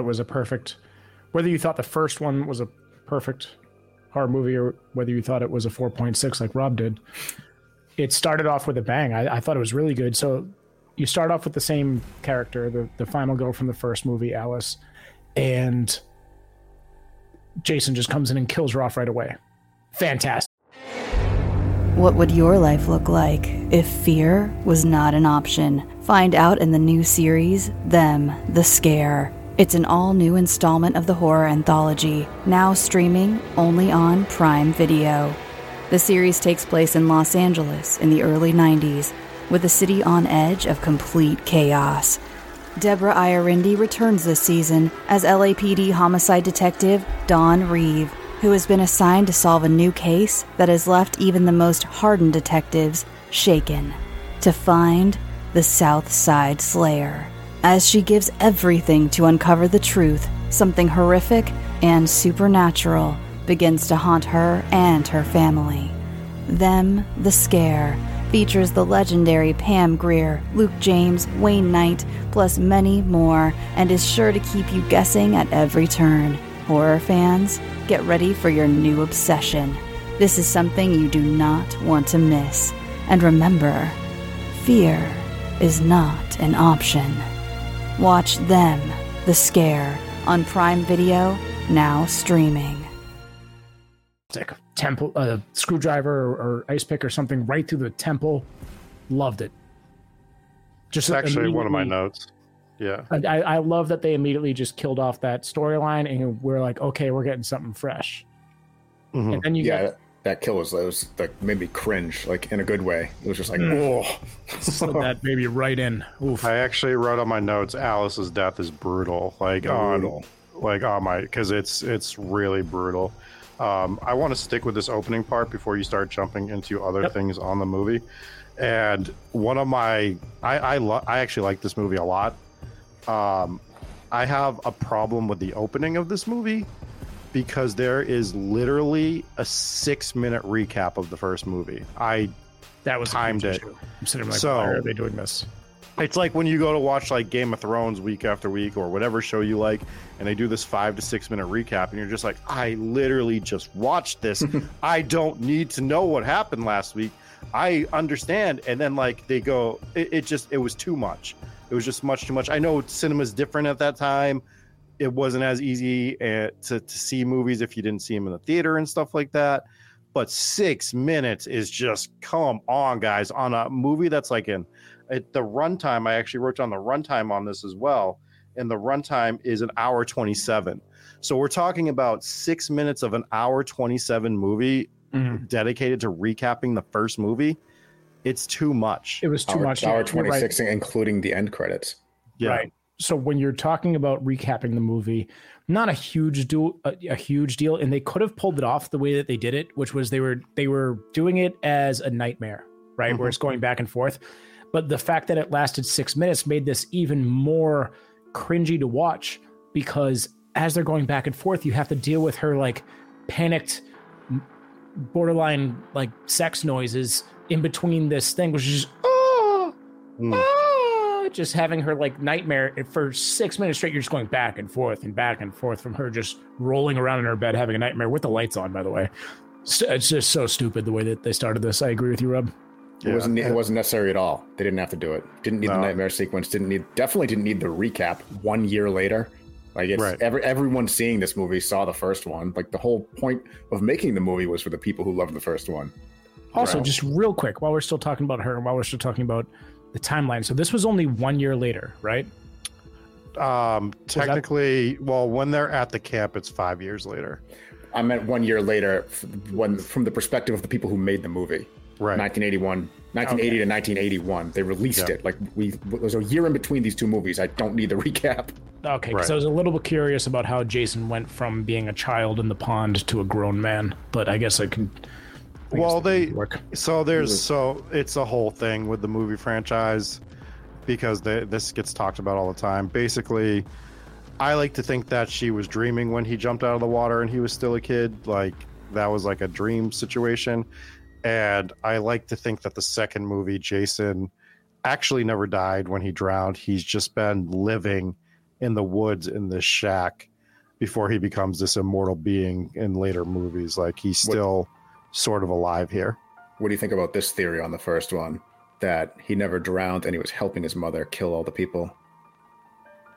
the first one was a perfect horror movie or whether you thought it was a 4.6 like Rob did, it started off with a bang. I thought it was really good. So you start off with the same character, the final girl from the first movie, Alice, and Jason just comes in and kills her off right away. Fantastic. What would your life look like if fear was not an option? Find out in the new series, Them, the Scare. It's an all-new installment of the horror anthology, now streaming only on Prime Video. The series takes place in Los Angeles in the early 90s, with the city on edge of complete chaos. Deborah Iorindi returns this season as LAPD homicide detective Dawn Reeve, who has been assigned to solve a new case that has left even the most hardened detectives shaken, to find the South Side Slayer. As she gives everything to uncover the truth, something horrific and supernatural begins to haunt her and her family. Them, the Scare, features the legendary Pam Grier, Luke James, Wayne Knight, plus many more, and is sure to keep you guessing at every turn. Horror fans, get ready for your new obsession. This is something you do not want to miss. And remember, fear is not an option. Watch Them, the Scare, on Prime Video, now streaming. Temple, screwdriver or ice pick or something right through the temple. Loved it. Just actually one of my notes. Yeah. I love that they immediately just killed off that storyline and we're like, okay, we're getting something fresh. Mm-hmm. And then that kill was like made me cringe, like in a good way. It was just like, oh, slid that baby right in. Oof. I actually wrote on my notes, Alice's death is brutal. Because it's really brutal. I want to stick with this opening part before you start jumping into other things on the movie. And one of my, I actually like this movie a lot. I have a problem with the opening of this movie because there is literally a 6-minute recap of the first movie. That was timed it. I'm sitting like, why are they doing this? It's like when you go to watch like Game of Thrones week after week or whatever show you like, and they do this 5 to 6 minute recap, and you're just like, I literally just watched this. I don't need to know what happened last week. I understand. And then like they go, it was too much. It was just much too much. I know cinema's different at that time. It wasn't as easy to see movies if you didn't see them in the theater and stuff like that. But 6 minutes is just, come on, guys, on a movie that's like the runtime. I actually wrote down the runtime on this as well. And the runtime is 1:27. So we're talking about 6 minutes of 1:27 movie dedicated to recapping the first movie. It's too much. It was too much. 1:26, right. Including the end credits. Yeah. Right. So when you're talking about recapping the movie, not a huge deal, and they could have pulled it off the way that they did it, which was they were doing it as a nightmare, right? Where it's going back and forth. But the fact that it lasted 6 minutes made this even more cringy to watch, because as they're going back and forth, you have to deal with her like panicked, borderline like sex noises in between this thing, which is just having her like nightmare for 6 minutes straight. You're just going back and forth from her just rolling around in her bed having a nightmare with the lights on, by the way. It's just so stupid the way that they started this. I agree with you, Rob. It wasn't necessary at all. They didn't have to do it. Didn't need the nightmare sequence. Definitely didn't need the recap 1 year later. Like it's everyone seeing this movie saw the first one. Like the whole point of making the movie was for the people who loved the first one. Also, just real quick, while we're still talking about her, and while we're still talking about the timeline, so this was only 1 year later, right? Technically, when they're at the camp, it's 5 years later. I meant 1 year later, from the perspective of the people who made the movie. Right. 1980 to 1981. They released it. Like there's a year in between these two movies. I don't need the recap. Okay, because I was a little bit curious about how Jason went from being a child in the pond to a grown man, but I guess I can. It's a whole thing with the movie franchise because this gets talked about all the time. Basically, I like to think that she was dreaming when he jumped out of the water and he was still a kid. Like that was like a dream situation. And I like to think that the second movie, Jason actually never died when he drowned. He's just been living in the woods in this shack before he becomes this immortal being in later movies. Like he's still sort of alive here. What do you think about this theory on the first one? That he never drowned and he was helping his mother kill all the people?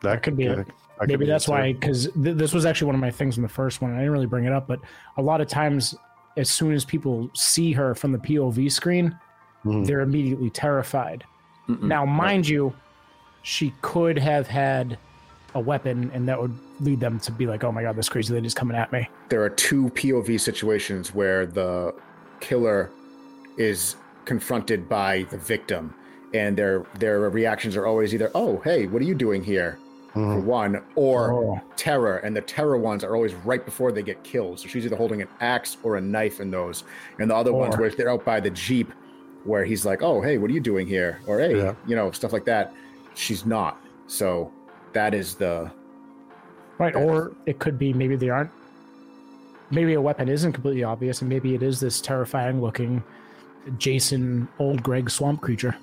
That could be it. Maybe that's why, because this was actually one of my things in the first one. I didn't really bring it up, but a lot of times, as soon as people see her from the POV screen, they're immediately terrified. Now, mind you, she could have had a weapon, and that would lead them to be like, oh my God, this crazy lady's coming at me. There are two POV situations where the killer is confronted by the victim, and their reactions are always either, oh, hey, what are you doing here? For one, or terror, and the terror ones are always right before they get killed. So she's either holding an axe or a knife in those. And the other ones where they're out by the Jeep, where he's like, oh, hey, what are you doing here? Or, hey, stuff like that. She's not. So that is the... Right, or it could be maybe they aren't... Maybe a weapon isn't completely obvious, and maybe it is this terrifying-looking Jason Old Greg swamp creature.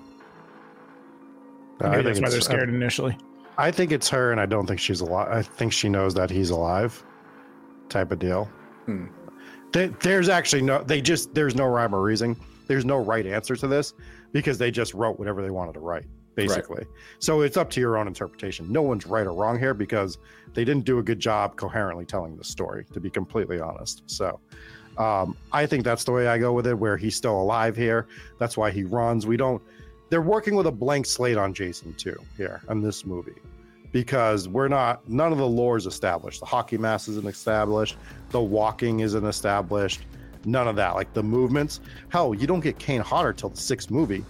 Maybe that's why they're scared initially. I think it's her, and I don't think she's alive. I think she knows that he's alive, type of deal. There's actually there's no rhyme or reason. There's no right answer to this because they just wrote whatever they wanted to write, basically. Right. So it's up to your own interpretation. No one's right or wrong here because they didn't do a good job coherently telling the story, to be completely honest. So I think that's the way I go with it, where he's still alive here. That's why he runs. They're working with a blank slate on Jason too here in this movie, because none of the lore is established. The hockey mask isn't established. The walking isn't established. None of that. Like the movements. Hell, you don't get Kane Hodder till the 6th movie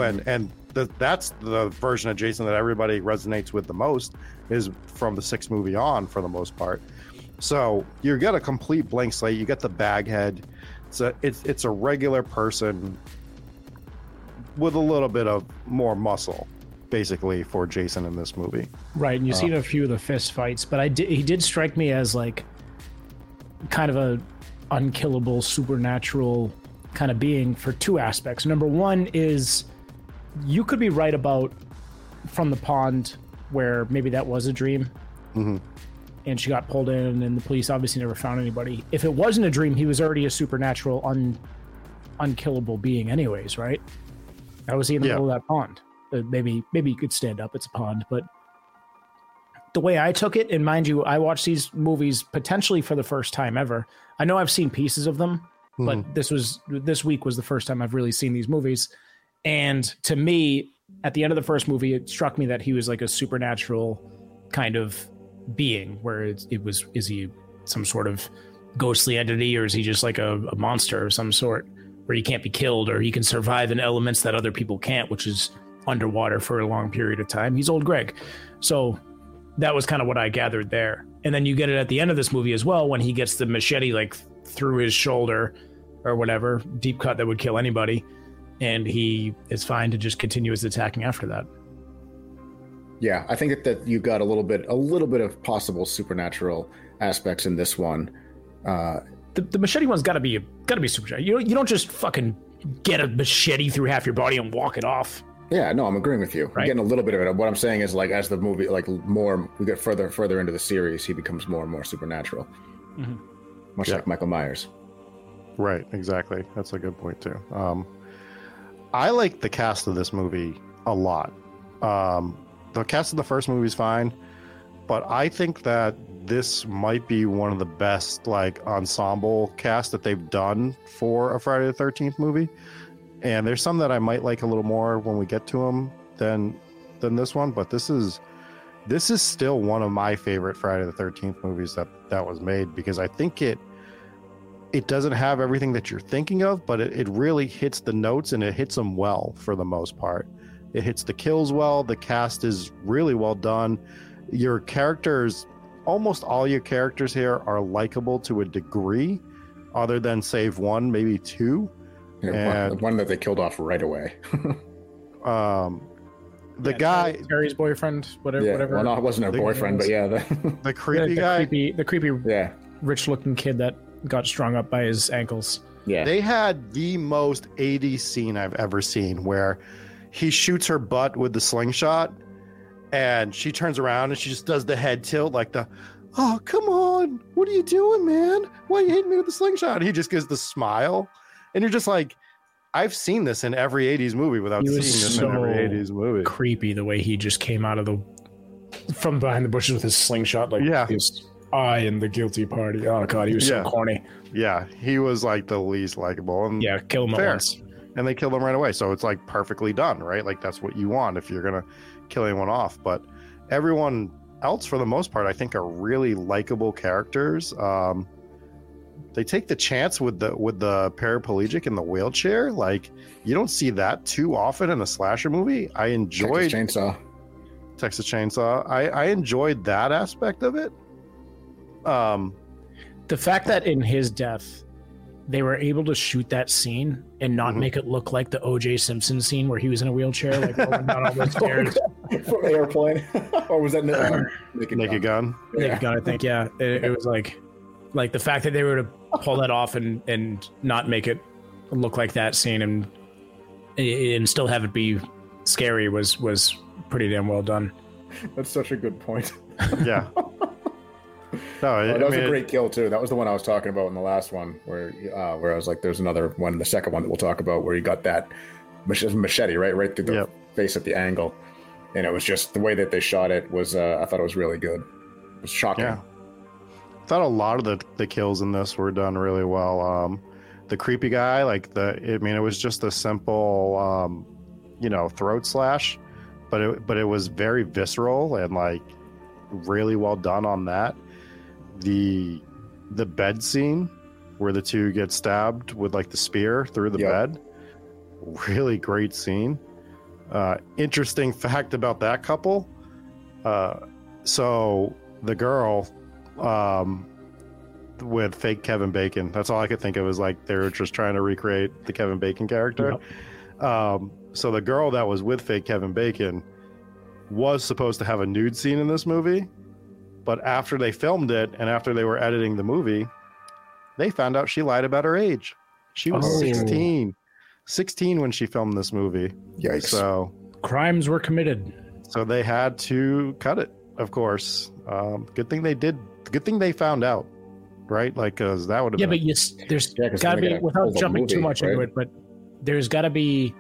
that's the version of Jason that everybody resonates with the most, is from the 6th movie on for the most part. So you get a complete blank slate. You get the baghead. It's a regular person with a little bit of more muscle, basically, for Jason in this movie. Right, and you see a few of the fist fights, but he did strike me as like kind of a unkillable, supernatural kind of being for two aspects. Number one is you could be right about from the pond where maybe that was a dream, and she got pulled in, and the police obviously never found anybody. If it wasn't a dream, he was already a supernatural, unkillable being anyways, right? How was he in the middle of that pond? Maybe you could stand up. It's a pond. But the way I took it, and mind you, I watched these movies potentially for the first time ever. I know I've seen pieces of them, but this week was the first time I've really seen these movies. And to me, at the end of the first movie, it struck me that he was like a supernatural kind of being, where is he some sort of ghostly entity, or is he just like a monster of some sort, where he can't be killed, or he can survive in elements that other people can't, which is underwater for a long period of time. He's Old Greg. So that was kind of what I gathered there. And then you get it at the end of this movie as well, when he gets the machete like through his shoulder or whatever, deep cut that would kill anybody, and he is fine to just continue his attacking after that. Yeah, I think that you got a little bit of possible supernatural aspects in this one. The machete one's got to be supernatural. You don't just fucking get a machete through half your body and walk it off. Yeah, no, I'm agreeing with you. Right? I'm getting a little bit of it. What I'm saying is, like, as the movie, like, more we get further into the series, he becomes more and more supernatural, much like Michael Myers. Right, exactly. That's a good point too. I like the cast of this movie a lot. The cast of the first movie is fine, but I think that this might be one of the best like ensemble cast that they've done for a Friday the 13th movie. And there's some that I might like a little more when we get to them than this one, but this is still one of my favorite Friday the 13th movies that was made, because I think it doesn't have everything that you're thinking of, but it really hits the notes, and it hits them well for the most part. It hits the kills well. The cast is really well done. Your characters, almost all your characters here are likable to a degree, other than save one, maybe two. Yeah, one that they killed off right away. The guy, Terry's boyfriend, whatever. Well, no, it wasn't her boyfriend, but the creepy guy, the creepy, rich-looking kid that got strung up by his ankles. Yeah, they had the most 80s scene I've ever seen, where he shoots her butt with the slingshot, and she turns around and she just does the head tilt, like oh, come on, what are you doing, man? Why are you hitting me with the slingshot? And he just gives the smile, and you're just like, I've seen this in every 80s movie without seeing this in every 80s movie. Creepy the way he just came out of the from behind the bushes with his slingshot, like, Yeah. I am the guilty party. Oh god, he was so corny. Yeah, he was like the least likable. And Yeah, kill him at once. And they killed him right away. So it's like perfectly done, right? Like that's what you want if you're gonna kill anyone off. But everyone else, for the most part, I think are really likable characters. They take the chance with the paraplegic in the wheelchair. Like you don't see that too often in a slasher movie. I enjoyed Texas Chainsaw. I enjoyed that aspect of it. The fact that in his death they were able to shoot that scene and not make it look like the O.J. Simpson scene where he was in a wheelchair, like rolling down all those stairs from Airplane, or was that Naked Gun? Naked Gun, I think. Yeah, it was like the fact that they were to pull that off and not make it look like that scene and still have it be scary was pretty damn well done. That's such a good point. Yeah. No, that was a great kill too. That was the one I was talking about in the last one, where I was like, "There's another one in the second one that we'll talk about where he got that machete right through the face at the angle," and it was just the way that they shot it was. I thought it was really good. It was shocking. Yeah. I thought a lot of the kills in this were done really well. The creepy guy, it was just a simple, throat slash, but it was very visceral and like really well done on that. The bed scene where the two get stabbed with like the spear through the bed, really great scene. Interesting fact about that couple. So the girl with fake Kevin Bacon, that's all I could think of, is like they were just trying to recreate the Kevin Bacon character. So the girl that was with fake Kevin Bacon was supposed to have a nude scene in this movie. But after they filmed it and after they were editing the movie, they found out she lied about her age. She was 16 when she filmed this movie. Yikes. So crimes were committed. So they had to cut it, of course. Good thing they did. Good thing they found out, right? Like, because that would have been... but there's got to be, without jumping too much into it, but there's got to be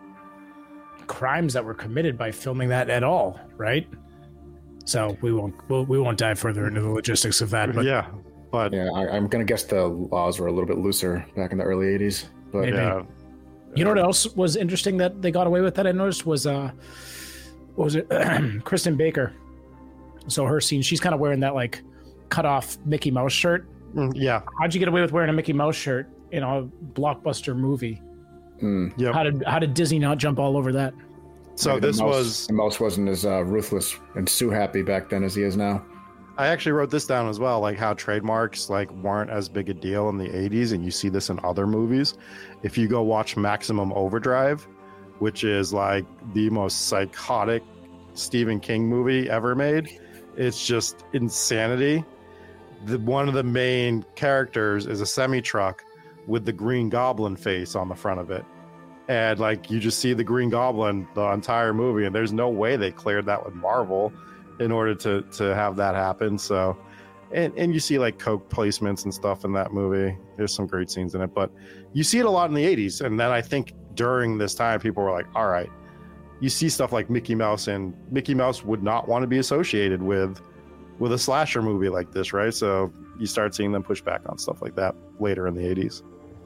crimes that were committed by filming that at all, right? So we won't dive further into the logistics of that. But I'm gonna guess the laws were a little bit looser back in the early '80s. But maybe. You know what else was interesting that they got away with that I noticed was what was it? Kristen Baker. So her scene, she's kind of wearing that like cut off Mickey Mouse shirt. Yeah. How'd you get away with wearing a Mickey Mouse shirt in a blockbuster movie? Yep. How did Disney not jump all over that? So the mouse wasn't as ruthless and Sue happy back then as he is now. I actually wrote this down as well, like how trademarks like weren't as big a deal in the 80s, and you see this in other movies. If you go watch Maximum Overdrive, which is like the most psychotic Stephen King movie ever made, it's just insanity. One of the main characters is a semi-truck with the Green Goblin face on the front of it. And like you just see the Green Goblin the entire movie, and there's no way they cleared that with Marvel in order to have that happen. So, and you see like Coke placements and stuff in that movie. There's some great scenes in it, but you see it a lot in the 80s. And then I think during this time, people were like, all right, you see stuff like Mickey Mouse, and Mickey Mouse would not want to be associated with a slasher movie like this, right? So you start seeing them push back on stuff like that later in the 80s.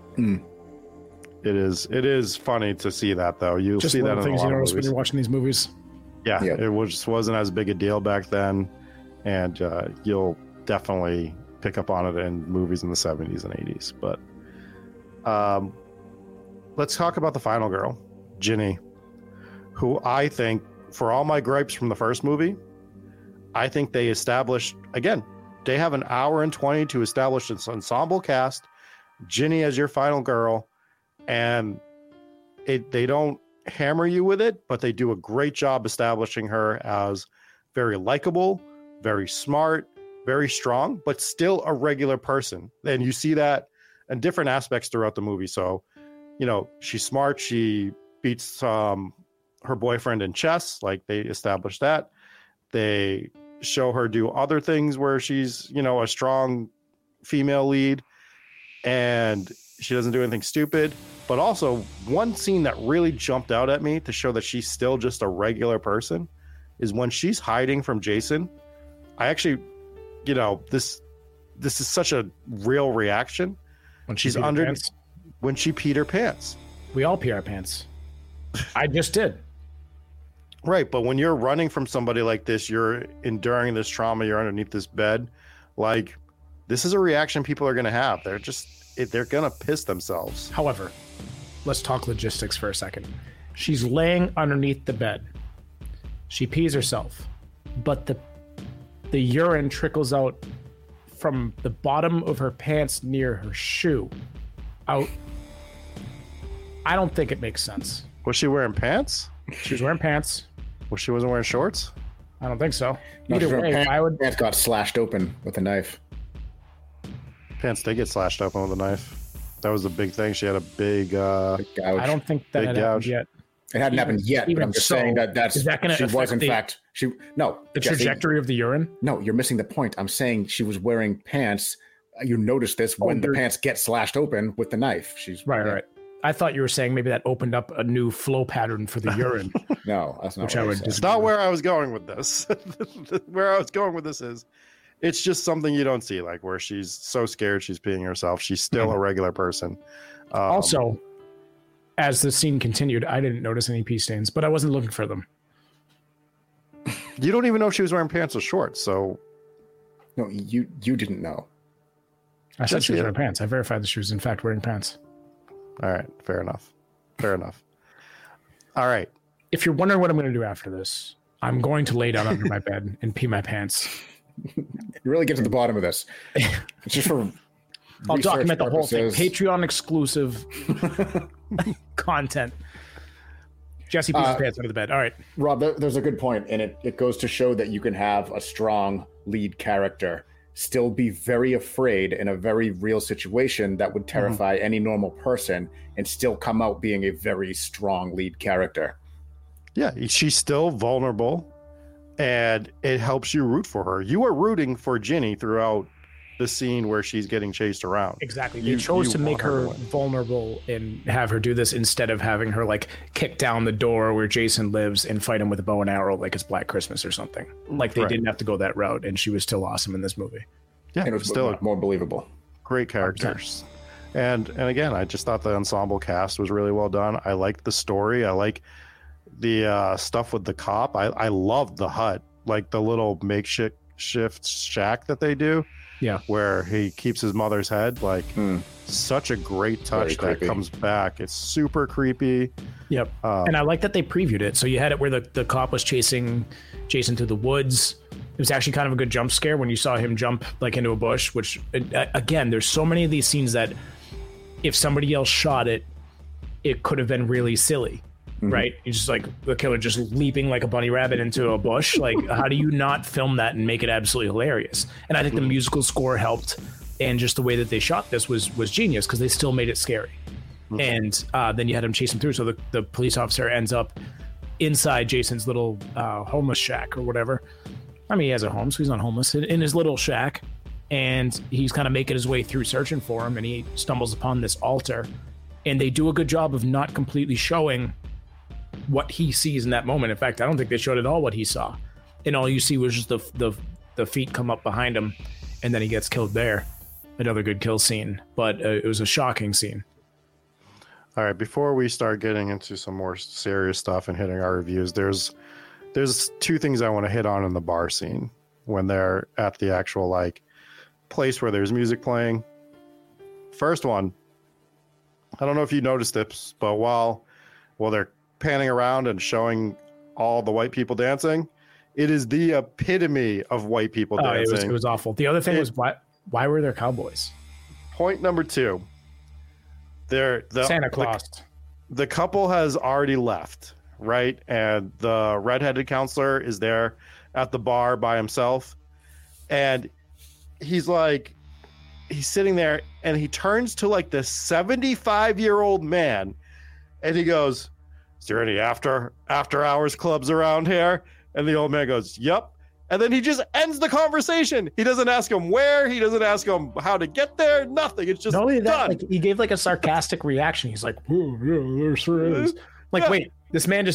It is funny to see that, though. You'll see that in a lot of things you notice when movies. you're watching these movies. Yeah, it wasn't as big a deal back then, and you'll definitely pick up on it in movies in the 70s and 80s. But let's talk about the final girl, Ginny, who I think, for all my gripes from the first movie, I think they established, again, they have an hour and 20 to establish this ensemble cast, Ginny as your final girl, and they don't hammer you with it, but they do a great job establishing her as very likable, very smart, very strong, but still a regular person. And you see that in different aspects throughout the movie. So, she's smart. She beats her boyfriend in chess. Like, they established that. They show her do other things where she's, a strong female lead, and she doesn't do anything stupid. But also, one scene that really jumped out at me to show that she's still just a regular person is when she's hiding from Jason. I actually, this is such a real reaction. When she's when she peed her pants. We all pee our pants. I just did. Right, but when you're running from somebody like this, you're enduring this trauma, you're underneath this bed, like, this is a reaction people are going to have. They're going to piss themselves. However, let's talk logistics for a second. She's laying underneath the bed. She pees herself, but the urine trickles out from the bottom of her pants near her shoe out. I don't think it makes sense. Was she wearing pants? She was wearing pants. Well, she wasn't wearing shorts? I don't think so. No, Either way, pants got slashed open with a knife. Pants did get slashed open with a knife. That was the big thing. She had a big gouge. I don't think that had happened yet. It hadn't happened yet, but I'm just saying that's is that going to affect the trajectory of the urine? No, you're missing the point. I'm saying she was wearing pants. You notice this when the pants get slashed open with the knife. She's right. I thought you were saying maybe that opened up a new flow pattern for the urine. No, that's not. It's not where I was going with this. Where I was going with this is, it's just something you don't see, like where she's so scared she's peeing herself. She's still a regular person. Also, as the scene continued, I didn't notice any pee stains, but I wasn't looking for them. You don't even know if she was wearing pants or shorts, so. No, you didn't know. I said she was wearing pants. I verified that she was in fact wearing pants. All right, fair enough. All right. If you're wondering what I'm going to do after this, I'm going to lay down under my bed and pee my pants. You really get to the bottom of this. It's just for I'll document the whole thing. Patreon exclusive content. Jesse pees his pants under the bed. All right. Rob, there's a good point, and it goes to show that you can have a strong lead character still be very afraid in a very real situation that would terrify any normal person and still come out being a very strong lead character. Yeah, she's still vulnerable, and it helps you root for her. You are rooting for Ginny throughout the scene where she's getting chased around. Exactly. They chose to make her vulnerable and have her do this instead of having her like kick down the door where Jason lives and fight him with a bow and arrow like it's Black Christmas or something. Like they didn't have to go that route, and she was still awesome in this movie. Yeah, and it was still more believable. Great characters. And again, I just thought the ensemble cast was really well done. I liked the story. I like the stuff with the cop. I loved the hut, like the little makeshift shack that they do. Yeah, where he keeps his mother's head. Like such a great touch that comes back. It's super creepy. Yep. And I like that they previewed it. So you had it where the cop was chasing Jason through the woods. It was actually kind of a good jump scare when you saw him jump like into a bush, which again, there's so many of these scenes that if somebody else shot it, it could have been really silly. Right? It's just like the killer just leaping like a bunny rabbit into a bush. Like, how do you not film that and make it absolutely hilarious? And I think the musical score helped, and just the way that they shot this was genius because they still made it scary. And then you had him chase him through. So the police officer ends up inside Jason's little homeless shack or whatever. I mean, he has a home, so he's not homeless, in his little shack. And he's kind of making his way through searching for him, and he stumbles upon this altar. And they do a good job of not completely showing what he sees in that moment. In fact, I don't think they showed at all what he saw, and all you see was just the feet come up behind him, and then he gets killed there. Another good kill scene, but it was a shocking scene. All right, before we start getting into some more serious stuff and hitting our reviews, there's two things I want to hit on in the bar scene when they're at the actual like place where there's music playing. First one, I don't know if you noticed this, but while they're panning around and showing all the white people dancing, it is the epitome of white people dancing. It was awful. The other thing was why were there cowboys? Point number two. Santa Claus. The couple has already left, right? And the redheaded counselor is there at the bar by himself. And he's sitting there and he turns to like this 75-year-old man and he goes, "Is there any after hours clubs around here?" And the old man goes, "Yep." And then he just ends the conversation. He doesn't ask him where. He doesn't ask him how to get there. Nothing. It's just done. Like, he gave like a sarcastic reaction. He's like, "Oh, yeah, there sure is." Like, wait, this man just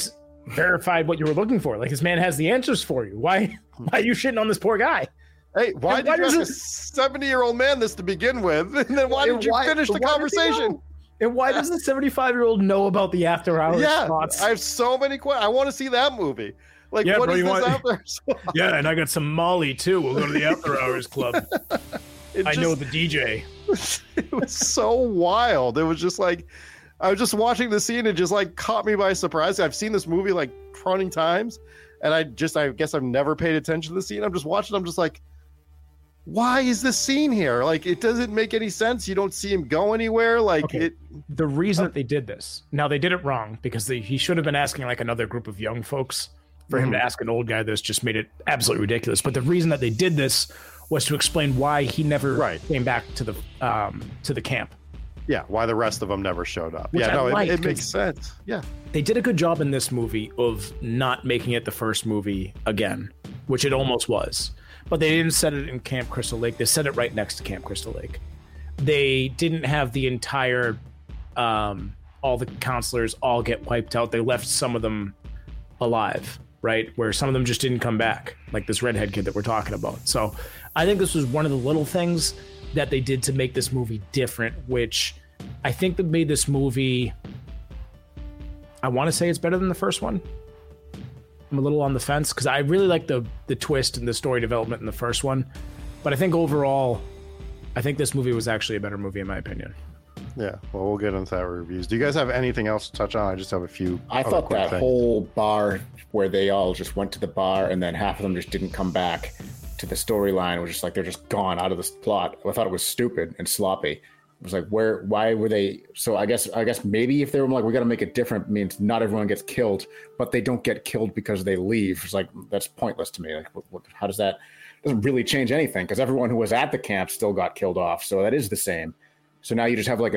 verified what you were looking for. Like, this man has the answers for you. Why are you shitting on this poor guy? Hey, why did you ask a 70-year-old man this to begin with? And then why did you finish the conversation? And why does the 75-year-old know about the After Hours spots? I have so many questions. I want to see that movie. Like, what is this After Hours? Yeah, and I got some Molly, too. We'll go to the After Hours Club. I know the DJ. It was so wild. It was just like, I was just watching the scene and just like caught me by surprise. I've seen this movie like 20 times, and I guess I've never paid attention to the scene. I'm just watching. I'm just like, why is this scene here? Like, it doesn't make any sense. You don't see him go anywhere. Like, the reason that they did this, now they did it wrong because he should have been asking like another group of young folks. For him to ask an old guy this just made it absolutely ridiculous. But the reason that they did this was to explain why he never came back to the camp. Yeah, why the rest of them never showed up. Which it makes sense. Yeah. They did a good job in this movie of not making it the first movie again, which it almost was. But they didn't set it in Camp Crystal Lake. They set it right next to Camp Crystal Lake. They didn't have the entire, all the counselors all get wiped out. They left some of them alive, right? Where some of them just didn't come back, like this redhead kid that we're talking about. So I think this was one of the little things that they did to make this movie different, which I think that made this movie, I want to say it's better than the first one. I'm a little on the fence because I really like the twist and the story development in the first one. But I think overall, I think this movie was actually a better movie in my opinion. Yeah, well, we'll get into that reviews. Do you guys have anything else to touch on? I just have a few. I thought that whole bar where they all just went to the bar and then half of them just didn't come back to the storyline was just like they're just gone out of this plot. I thought it was stupid and sloppy. It was like, why were they? So I guess maybe if they were like, we got to make it different, means not everyone gets killed, but they don't get killed because they leave. It's like, that's pointless to me. Like, how does that? Doesn't really change anything because everyone who was at the camp still got killed off. So that is the same. So now you just have like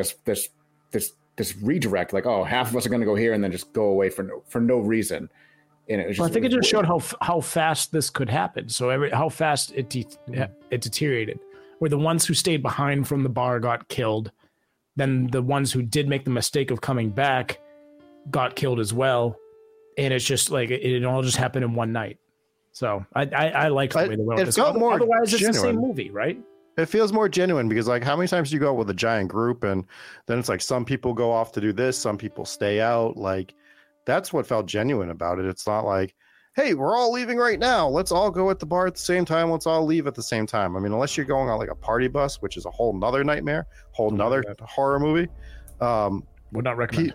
this redirect, like, oh, half of us are going to go here and then just go away for no reason. And it was just, I think it just showed how fast this could happen. So how fast it deteriorated. Where the ones who stayed behind from the bar got killed, then the ones who did make the mistake of coming back got killed as well. And it's just like it all just happened in one night. So I liked the way they wrote this. Otherwise, it's the same movie, right? It feels more genuine because, like, how many times do you go out with a giant group and then it's like some people go off to do this, some people stay out. Like, that's what felt genuine about it. It's not like, hey, we're all leaving right now. Let's all go at the bar at the same time. Let's all leave at the same time. I mean, unless you're going on like a party bus, which is a whole nother nightmare, whole nother horror movie. Would not recommend.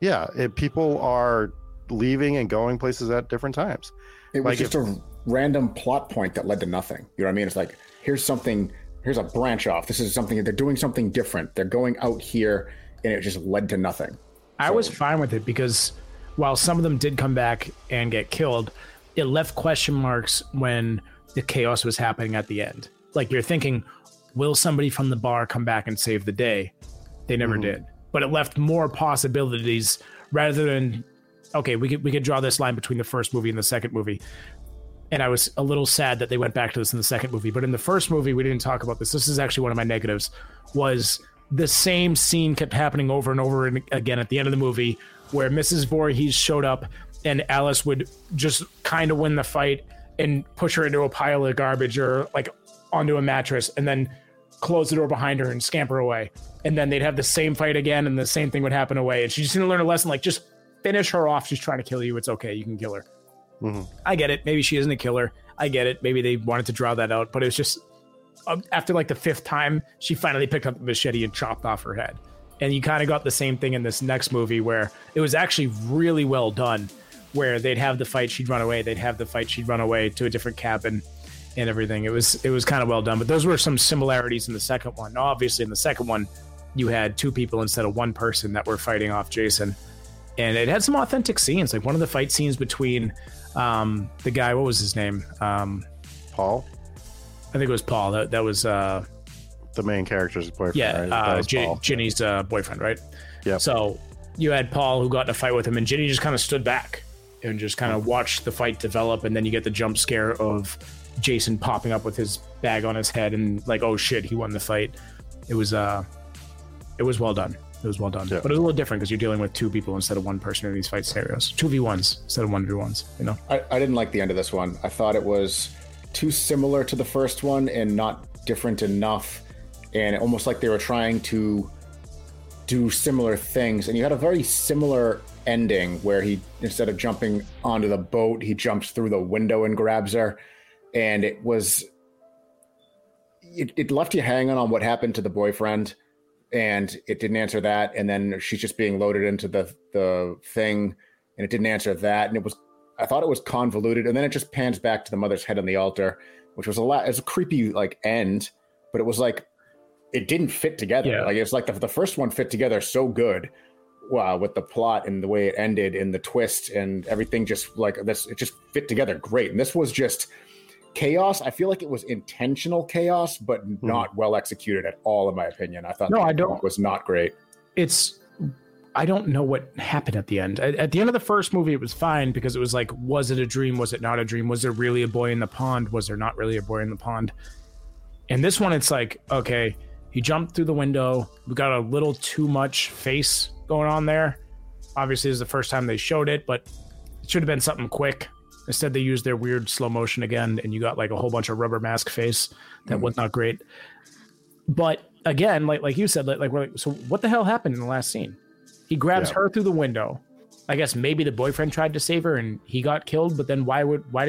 People are leaving and going places at different times. It was just a random plot point that led to nothing. You know what I mean? It's like, here's a branch off. This is something, they're doing something different. They're going out here, and it just led to nothing. I was fine with it because while some of them did come back and get killed, it left question marks when the chaos was happening at the end. Like, you're thinking, will somebody from the bar come back and save the day? They never did. But it left more possibilities rather than, okay, we could draw this line between the first movie and the second movie. And I was a little sad that they went back to this in the second movie. But in the first movie, we didn't talk about this. This is actually one of my negatives, was the same scene kept happening over and over again at the end of the movie where Mrs. Voorhees showed up and Alice would just kind of win the fight and push her into a pile of garbage or like onto a mattress and then close the door behind her and scamper away. And then they'd have the same fight again and the same thing would happen away. And she just didn't learn a lesson. Like, just finish her off. She's trying to kill you. It's okay. You can kill her. I get it. Maybe she isn't a killer. I get it. Maybe they wanted to draw that out, but it was just after like the fifth time, she finally picked up the machete and chopped off her head. And you kind of got the same thing in this next movie where it was actually really well done, where they'd have the fight, she'd run away. They'd have the fight, she'd run away to a different cabin and everything. It was kind of well done, but those were some similarities in the second one. Now, obviously in the second one, you had two people instead of one person that were fighting off Jason. And it had some authentic scenes. Like one of the fight scenes between the guy, what was his name? Paul? I think it was Paul. That was the main character's boyfriend. Yeah, right? Ginny's boyfriend, right? Yeah. So you had Paul who got in a fight with him, and Ginny just kind of stood back and just kind of watched the fight develop, and then you get the jump scare of Jason popping up with his bag on his head, and like, oh shit, he won the fight. It was well done. It was well done. Yeah. But it was a little different because you're dealing with two people instead of one person in these fight scenarios. 2v1s instead of 1v1s, you know? I didn't like the end of this one. I thought it was too similar to the first one and not different enough. And almost like they were trying to do similar things. And you had a very similar ending where he, instead of jumping onto the boat, he jumps through the window and grabs her. And it left you hanging on what happened to the boyfriend. And it didn't answer that. And then she's just being loaded into the thing, and it didn't answer that. And I thought it was convoluted. And then it just pans back to the mother's head on the altar, which was it's a creepy like end, but it was like, it didn't fit together. Yeah. Like it's like the first one fit together so good. Wow, with the plot and the way it ended and the twist and everything, just like this, it just fit together great. And this was just chaos. I feel like it was intentional chaos, but not well executed at all, in my opinion. I thought it was not great. I don't know what happened at the end. At the end of the first movie, it was fine because it was like, was it a dream? Was it not a dream? Was there really a boy in the pond? Was there not really a boy in the pond? And this one, it's like, okay, he jumped through the window. We got a little too much face going on there. Obviously, this is the first time they showed it, but it should have been something quick. Instead, they used their weird slow motion again, and you got like a whole bunch of rubber mask face. That was not great. But again, like you said, so what the hell happened in the last scene? He grabs her through the window. I guess maybe the boyfriend tried to save her and he got killed, but then why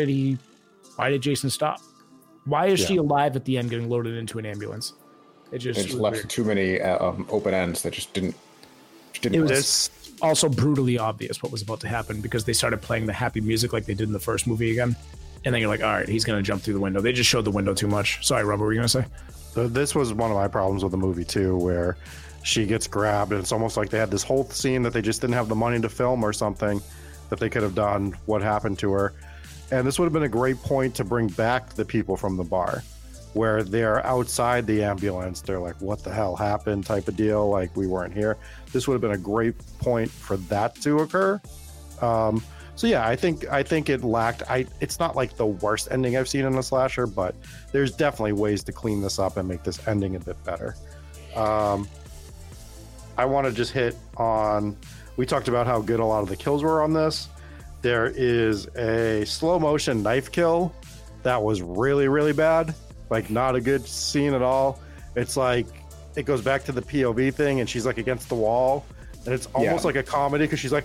did Jason stop? Why is she alive at the end getting loaded into an ambulance? It just left weird. Too many open ends that just didn't. It was also brutally obvious what was about to happen because they started playing the happy music like they did in the first movie again. And then you're like, all right, he's going to jump through the window. They just showed the window too much. Sorry, Rob, what were you going to say? So this was one of my problems with the movie too, where she gets grabbed and it's almost like they had this whole scene that they just didn't have the money to film or something that they could have done what happened to her. And this would have been a great point to bring back the people from the bar where they're outside the ambulance. They're like, what the hell happened type of deal. Like we weren't here. This would have been a great point for that to occur. So yeah, I think it lacked. It's not like the worst ending I've seen in a slasher, but there's definitely ways to clean this up and make this ending a bit better. I want to just hit on. We talked about how good a lot of the kills were on this. There is a slow motion knife kill that was really, really bad. Like not a good scene at all. It's like it goes back to the POV thing, and she's like against the wall, and it's almost like a comedy because she's like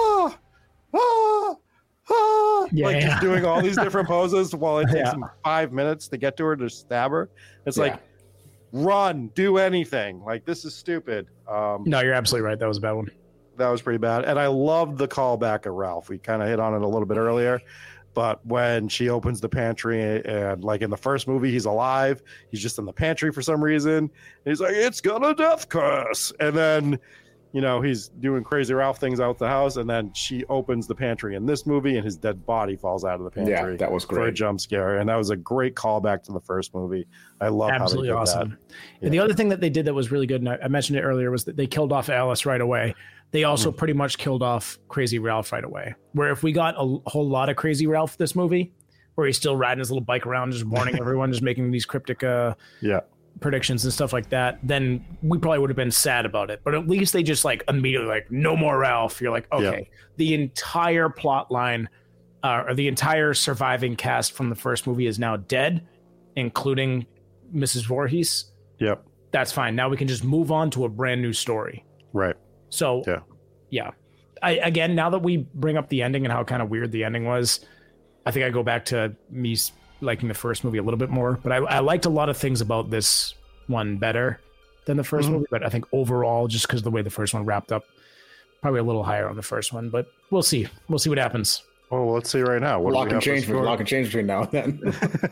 just doing all these different poses while it takes them 5 minutes to get to her to stab her. It's like run, do anything. Like this is stupid. No, you're absolutely right. That was a bad one. That was pretty bad, and I loved the callback of Ralph. We kind of hit on it a little bit earlier. But when she opens the pantry and like in the first movie, he's alive. He's just in the pantry for some reason. And he's like, it's got a death curse. And then, he's doing crazy Ralph things out the house. And then she opens the pantry in this movie and his dead body falls out of the pantry. Yeah, that was great. For a jump scare. And that was a great callback to the first movie. I love absolutely how they did awesome. that. And the other thing that they did that was really good, and I mentioned it earlier, was that they killed off Alice right away. They also pretty much killed off Crazy Ralph right away. Where if we got a whole lot of Crazy Ralph this movie, where he's still riding his little bike around, just warning everyone, just making these cryptic predictions and stuff like that, then we probably would have been sad about it. But at least they just like immediately like, no more Ralph. You're like, okay, the entire plot line or the entire surviving cast from the first movie is now dead, including Mrs. Voorhees. Yep. That's fine. Now we can just move on to a brand new story. Right. So, again, now that we bring up the ending and how kind of weird the ending was, I think I go back to me liking the first movie a little bit more. But I liked a lot of things about this one better than the first movie. But I think overall, just because of the way the first one wrapped up, probably a little higher on the first one. But we'll see. We'll see what happens. Oh, let's see right now. Lock and change between now and then.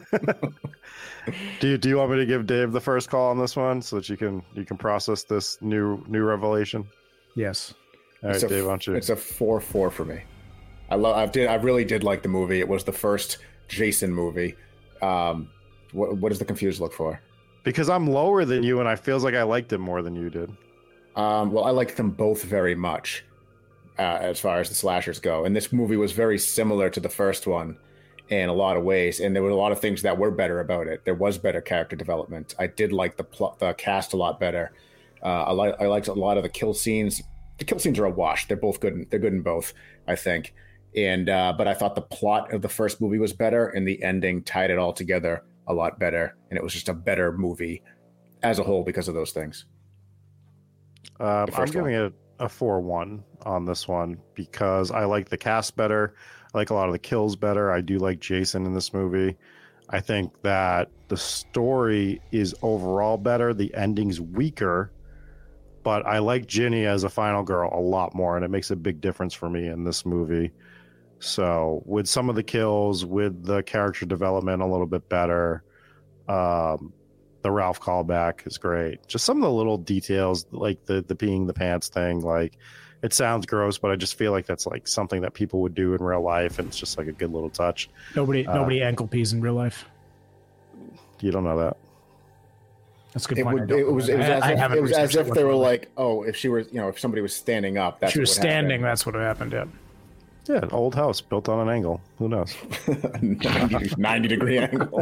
Do you want me to give Dave the first call on this one so that you can process this new revelation? Yes. All right, Dave, why don't you? It's a 4-4 for me. I really did like the movie. It was the first Jason movie. What does the confused look for? Because I'm lower than you, and I feels like I liked it more than you did. Well, I liked them both very much as far as the slashers go. And this movie was very similar to the first one in a lot of ways. And there were a lot of things that were better about it. There was better character development. I did like the cast a lot better. I liked a lot of the kill scenes. The kill scenes are a wash. They're both good. They're good in both, I think. And but I thought the plot of the first movie was better, and the ending tied it all together a lot better. And it was just a better movie as a whole because of those things. I'm giving it a 4-1 on this one because I like the cast better. I like a lot of the kills better. I do like Jason in this movie. I think that the story is overall better. The ending's weaker, but I like Ginny as a final girl a lot more, and it makes a big difference for me in this movie. So with some of the kills, with the character development a little bit better, the Ralph callback is great. Just some of the little details, like the peeing the pants thing. Like, it sounds gross, but I just feel like that's like something that people would do in real life, and it's just like a good little touch. Nobody ankle pees in real life. You don't know that. That's a good point. It was as if they were like, oh, if she were, if somebody was standing up, that's she was standing. happened. That's what happened. Yeah, an old house built on an angle. Who knows? 90-degree angle.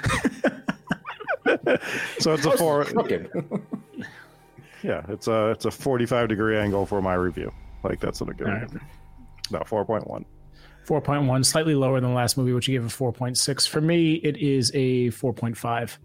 So it's a 4. Yeah, it's a 45-degree angle for my review. Like, that's what I give it. No, 4.1. 4.1, slightly lower than the last movie, which you gave a 4.6. For me, it is a 4.5.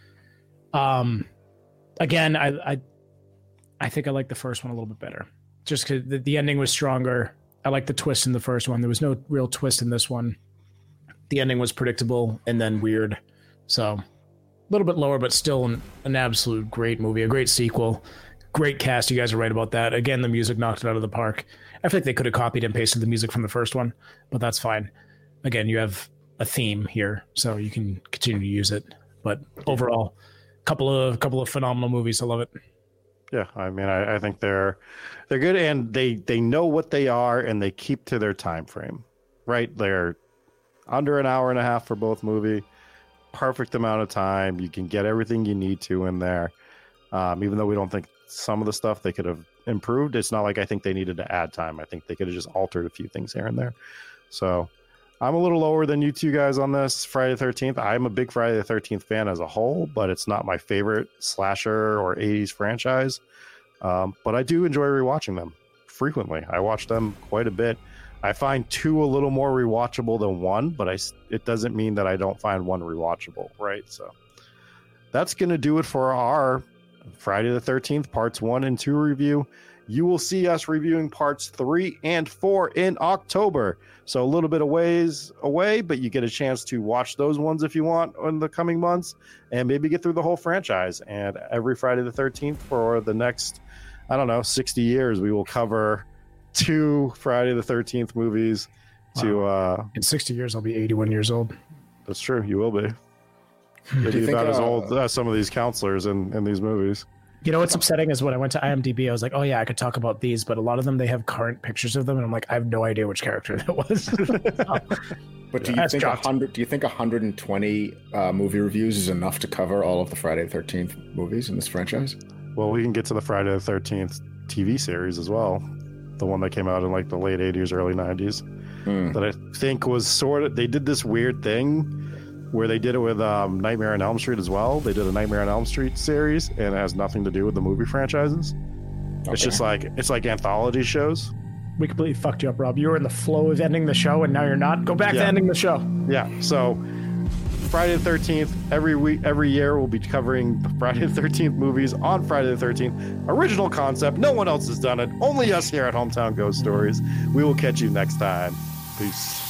Again, I think I like the first one a little bit better, just because the ending was stronger. I like the twist in the first one. There was no real twist in this one. The ending was predictable and then weird. So a little bit lower, but still an absolute great movie, a great sequel, great cast. You guys are right about that. Again, the music knocked it out of the park. I feel like they could have copied and pasted the music from the first one, but that's fine. Again, you have a theme here, so you can continue to use it. But overall, couple of phenomenal movies. I love it. Yeah, I mean, I think they're good, and they know what they are, and they keep to their time frame, right? They're under an hour and a half for both movie, perfect amount of time. You can get everything you need to in there, even though we don't think some of the stuff they could have improved. It's not like I think they needed to add time. I think they could have just altered a few things here and there. So I'm a little lower than you two guys on this Friday the 13th. I'm a big Friday the 13th fan as a whole, but it's not my favorite slasher or 80s franchise. But I do enjoy rewatching them frequently. I watch them quite a bit. I find 2 a little more rewatchable than 1, but it doesn't mean that I don't find 1 rewatchable, right? So that's going to do it for our Friday the 13th parts 1 and 2 review. You will see us reviewing parts 3 and 4 in October. So a little bit of ways away, but you get a chance to watch those ones if you want in the coming months and maybe get through the whole franchise. And every Friday the 13th for the next, 60 years, we will cover 2 Friday the 13th movies. In 60 years, I'll be 81 years old. That's true. You will be. You'll be about as old as some of these counselors in these movies. You know what's upsetting is when I went to IMDb, I was like, oh yeah, I could talk about these, but a lot of them, they have current pictures of them, and I'm like, I have no idea which character that was. But do you think 120 movie reviews is enough to cover all of the Friday the 13th movies in this franchise? Well, we can get to the Friday the 13th TV series as well. The one that came out in like the late 80s, early 90s. That I think was they did this weird thing where they did it with Nightmare on Elm Street as well. They did a Nightmare on Elm Street series, and it has nothing to do with the movie franchises. Okay. It's just like anthology shows. We completely fucked you up, Rob. You were in the flow of ending the show, and now you're not. Go back to ending the show. Yeah. So Friday the 13th, every year we'll be covering Friday the 13th movies on Friday the 13th. Original concept. No one else has done it. Only us here at Hometown Ghost Stories. We will catch you next time. Peace.